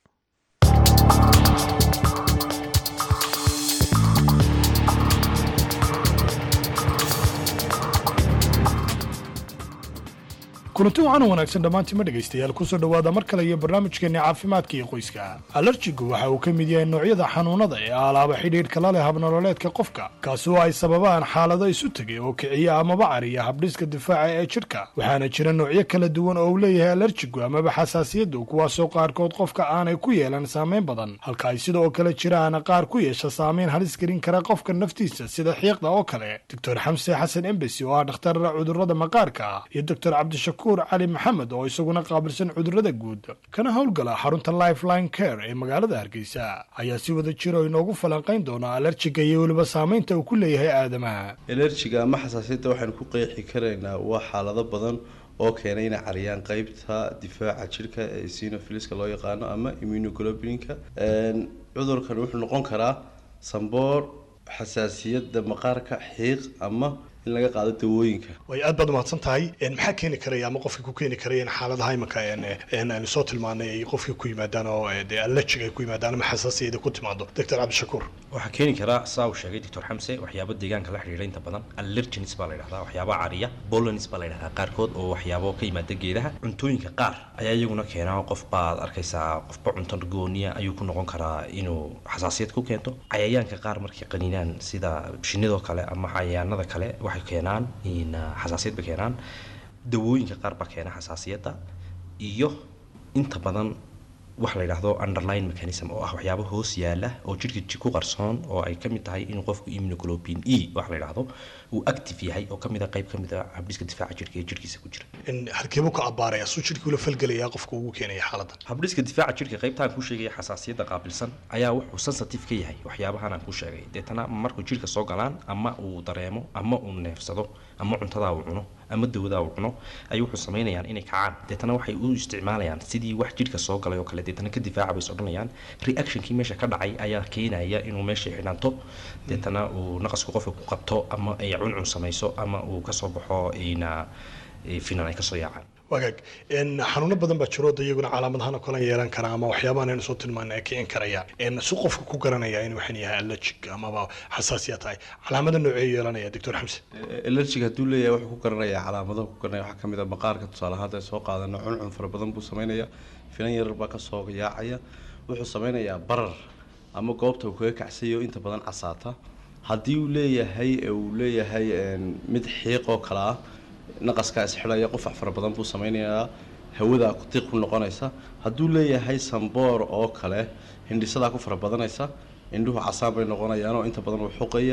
kulanti waxaana wanaagsan dhammaantiima dhegaystayaal kusoo dhowaada mar kale iyo barnaamijkeenna caafimaadka iyo qoyska alerjigu waxa uu ka mid yahay noocyada xanuunada ee alaaba xidhiidhka la leh habnololeedka qofka kaasi oo ay sababaan xaalado isu tegay oo kiciya amaba cariya habdhiska difaaca ee jidhka waxaana jira noocyo kala duwan oo uu leeyahay alerjigu amaba xasaasiyaddu kuwaasoo qaarkood qofka aanay ku yeelan saamayn badan halka ay sidoo kale jiraan qaar ku yeesha saamayn halis gelin kara qofka naftiisa sida xiiqda oo kale doctor xamse xasan embesi oo ah dhakhtar cudurrada maqaarka ah iyo doctor cabdishakuur cali maxamed oo isaguna qaabilsan cudurrada guud kana howlgala xarunta lifeline care ee magaalada hargeysa ayaa si wada jiro inoogu falanqayn doona alerjiga iyo weliba saamaynta uu ku leeyahay aadamaha alerjiga ama xasaasiyadda waxaan ku qeexi karaynaa waa xaalado badan oo keenay inay cariyaan qaybta difaaca jirka ee eosinophiliska loo yaqaano ama immunoglobulinka. cudurkan wuxuu noqon karaa sanboor, xasaasiyadda maqaarka, xiiq ama in laga qaado dawooyinka. way aad baad umahadsan tahay maxaa keeni karaya ama qofka ku keeni karaya in xaaladaha imanka aan soo tilmaanay ay qofka ku yimaadaan oo dee allergic ay ku yimaadaan ama xasaasiyada ku timaado Dr. Cabdishakuur waxaa keeni karaa saa uu sheegay Dr. Xamse waxyaabo deegaanka la xiriira inta badan allergens baa la yidhahdaa waxyaabo cariya pollens baa la yidhahdaa qaarkood oo waxyaabo ka yimaada geedaha cuntooyinka qaar ayaa iyaguna keena qof baad arkaysaa qofba cunto gooniya ayuu ku noqon karaa inuu xasaasiyad ku keento cayayaanka qaar markay qaniinaan sida shinnidoo kale ama cayayaanada kale waxay keenaan in xasaasiyad ba keenaan dawooyinka qaar ba keena xasaasiyadda iyo inta badan wax la yiraahdo underlying mechanism oo ah waxyaabo hoos yaala oo jirka ku qarsoon oo ay kamid tahay in qofku immunoglobulin E wax la yiraahdo uu active yahay oo kamid ah qayb kamid ah habdhiska difaaca jirka ee jirkiisa ku jira in halkeebu ka abaaraya soo jirka ula falgalaya qofku ugu keenaya xaaladda habdhiska difaaca jirka qaybtaan ku sheegay xasaasiyadda qaabilsan ayaa wuxuu sensitive ka yahay waxyaabahan aan ku sheegay deetana markuu jirka soo galaan ama uu dareemo ama uu neefsado ama cuntada uu cuno ama dawada uu cuno ay wuxuu sameynayaan inay kacaan deetana waxay u isticmaalayaan sidii wax jirka soo galay oo kale deetana ka difaaca bay sodhanayaan reactionkii meesha ka dhacay ayaa keenaya inuu meesha xidhanto deetana uu naqasku qofka ku qabto ama ay cuncun samayso ama uu ka soo baxo finan ay ka soo yaacaan wagaag xanuuno badan baa jiro iyaguna calaamadahan oo kale yeelan kara ama waxyaabahan aynu soo tilmaanay ay kicin karaya si qofka ku garanaya inuu waxaan yahay allergic ama xasaasiyad tahay calaamada noocee yeelanaya Dr. Xamse allergic hadduu leeyahay wuxuu ku garanayaa calaamado ku garanaya waxaa kamid ah maqaarka tusaale ahaan ay soo qaadano cuncun fara badan buu sameynaya finan yar baa ka soo yaacaya wuxuu sameynayaa barar ama goobta uu kaga kacsayo inta badan casaata haddii uu leeyahay mid xiiq oo kala ah naqaska isxilaya qofac fara badan buu sameynayaa hawada ku tiiq ku noqonaysa hadduu leeyahay sanboor oo kale hindhisada ku fara badanaysa indhuhu casaan bay noqonayaan oo inta badan uu xuqaya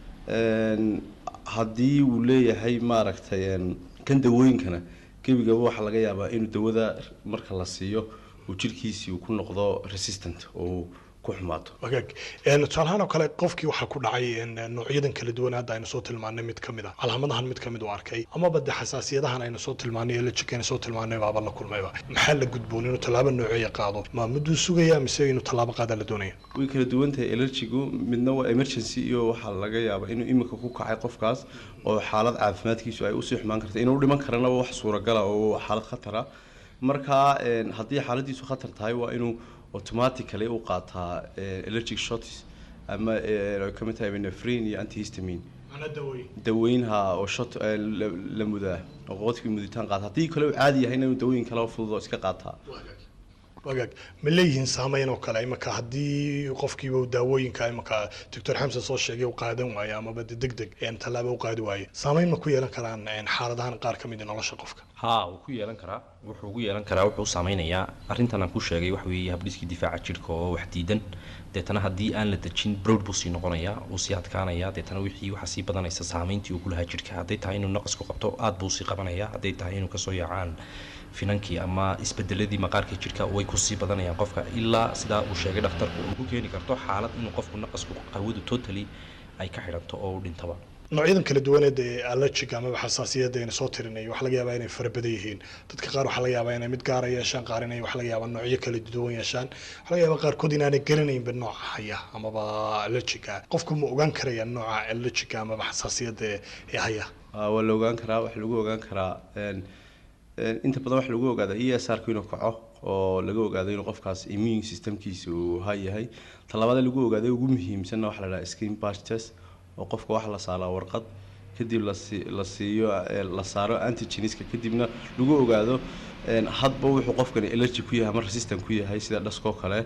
haddii uu leeyahay maaragtay kan dawooyinkana gebigaba waxaa laga yaabaa inuu dawada marka la siiyo uu jirkiisii uu ku noqdo resistant oo ku xumaato wagaag tusaalahaan oo kale qofkii waxaa ku dhacay noocyadan kala duwan hadda aynu soo tilmaanay mid kamid ah calaamadahan mid kamid uu arkay amaba de xasaasiyadahan aynu soo tilmaanay la jikeen soo tilmaanay baaba la kulmayba maxaa la gudboon inuu tallaabo noocyo qaado ma muddo sugaya mise inuu tallaabo qaada la doonaya way kala duwan tahay allergigu midna waa emergency iyo waxaa laga yaabaa inuu imika ku kacay qofkaas oo xaalad caafimaadkiisu ay usii xumaan karto inuu dhiman karana wax suuragala oo xaalad khatar ah marka haddii xaaladiisu khatar tahay waa inuu automatically u qaataa allergic shots ama ay kamid tahay epinephrine iyo antihistamine dawooyinha oo shot la mudaa oo qofkii muditaan qaata haddii kale uu caadi yahay inuu dawooyin kale fudud oo iska qaataa wagaag ma leeyihiin saameyn oo kale imaka haddii qofkiiba daawooyinka imaka Dr. Xamse soo sheegay uu qaadan waayo amaba degdeg tallaabo u qaadi waayo saameyn ma ku yeelan karaan xaaladahan qaar kamid ah nolosha qofka uu ku yeelan karaa wuxuu saameynayaa arrintan aan ku sheegay wax weeye habdhiskii difaaca jirka oo wax diidan deetana haddii aan la dejin broad buu sii noqonayaa uu sii adkaanayaa deetana wixii waxaa sii badanaysa saameyntii uu ku lahaa jirka hadday tahay inuu naqas ku qabto aad buu sii qabanayaa hadday tahay inuu kasoo yaacaan finankii ama isbedeladii maqaarka jirka way ku sii badanayaan qofka ilaa sidaa uu sheegay dhakhtarku uu ku keeni karto xaalad inuu qofku naqasku qawadu totally ay ka xidhanto oo u dhintaba noocyadan kala duwaneed ee allergic ama xasaasiyadda ayna soo tirinay waxa laga yaabaa inay fara badan yihiin dadka qaar waxa laga yaabaa inay mid gaar ah yeeshaan qaar inay waxa laga yaabaa noocyo kala duwan yeeshaan waxa laga yaabaa qaarkood inaanay garanaynba nooca haya amaba allergic qofku ma ogaan karaya nooca allergic amaba xasaasiyadda ee haya waa la ogaan karaa waxa lagu ogaan karaa inta badan waxa lagu ogaadaa ESR-ku inuu kaco oo laga ogaado inuu qofkaas immune systemkiisa uu hayahay talabaad lagu ogaado ugu muhiimsan waxa la yiraahdaa skin patch test oo qofka waxa la saaraa warqad kadib la siiyo la saaro antigeniska kadibna lagu ogaado hadba wuxuu qofkani allergy ku yahay ama resistant ku yahay sida dhaskoo kale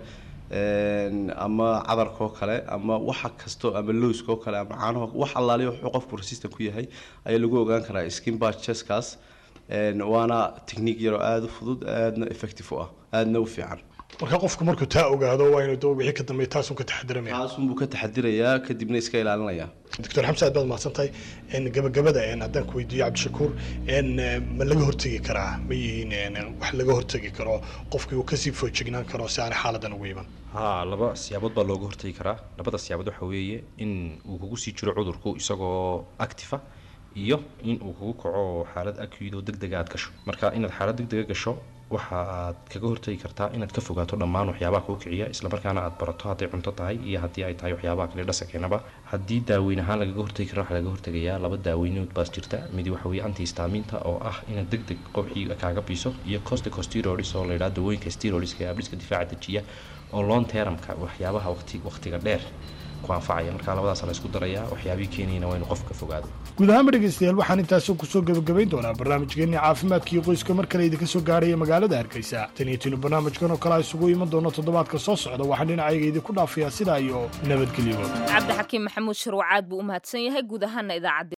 ama cadarkoo kale ama waxa kasto ama lowskoo kale ama caanaha wax allaali wuxuu qofku resistant ku yahay ayaa lagu ogaan karaa skin patch testkaas waana technique yar oo aad u fudud aadna effective ah aadna u fiican marka qofku markuu taa ogaado waa inuu doo wixii ka dambeeyay taas uu ka taxadiraya buu ka taxadirayaa kadibna iska ilaalinaya Dr. Xamse aad baad mahadsantahay gabagabada haddaan ku weydiiyo Cabdishakuur ma laga hortagi karaa ma yihiin wax laga hortagi karo qofkii uu kasii foojignaan karo si aan xaaladan ugu iman laba siyaabood baa looga hortagi karaa labada siyaabood waxa weeye in uu kugu sii jiro cudurku isagoo active iyo in uu kugu kaco xaalad acute oo degdeg aad gasho marka inaad xaalad degdeg gasho waxa aad kaga hortagi kartaa inaad ka fogaato dhammaan waxyaabaha kuu kiciya isla markaana aad barato hadday cunto tahay iyo haddii ay tahay waxyaabaha kale dhasakeenaba haddii daaweyn ahaan lagaga hortagi karo waxaa laga hortagayaa 2 daaweynood baas jirta mid waxa weeye antihistamiinta oo ah inaad degdeg qowxii kaaga biiso iyo corticosteroids oo la yidhaahdo dawooyinka steroidska ee habdhiska difaaca dejiya oo long termka waxyaabaha waqtiga dheer ku anfacaya marka labadaas la isku darayaa waxyaabihii keenayna waa inuu qofka fogaado guud ahaan dhegeystayaal waxaan intaas ku soo gabagabayn doonaa barnaamijkeeni caafimaadka iyo qoyska mar kale idinka soo gaaraya magaalada Hargeysa taniyo barnaamijkan oo kale ay isugu iman doono toddobaadka soo socda waxaan dhinacayga idinku dhaafiyaa sidaa iyo nabadgelyo cabdi xakiim maxamuud shirwacaad buu u mahadsan yahay guud ahaan idaacadda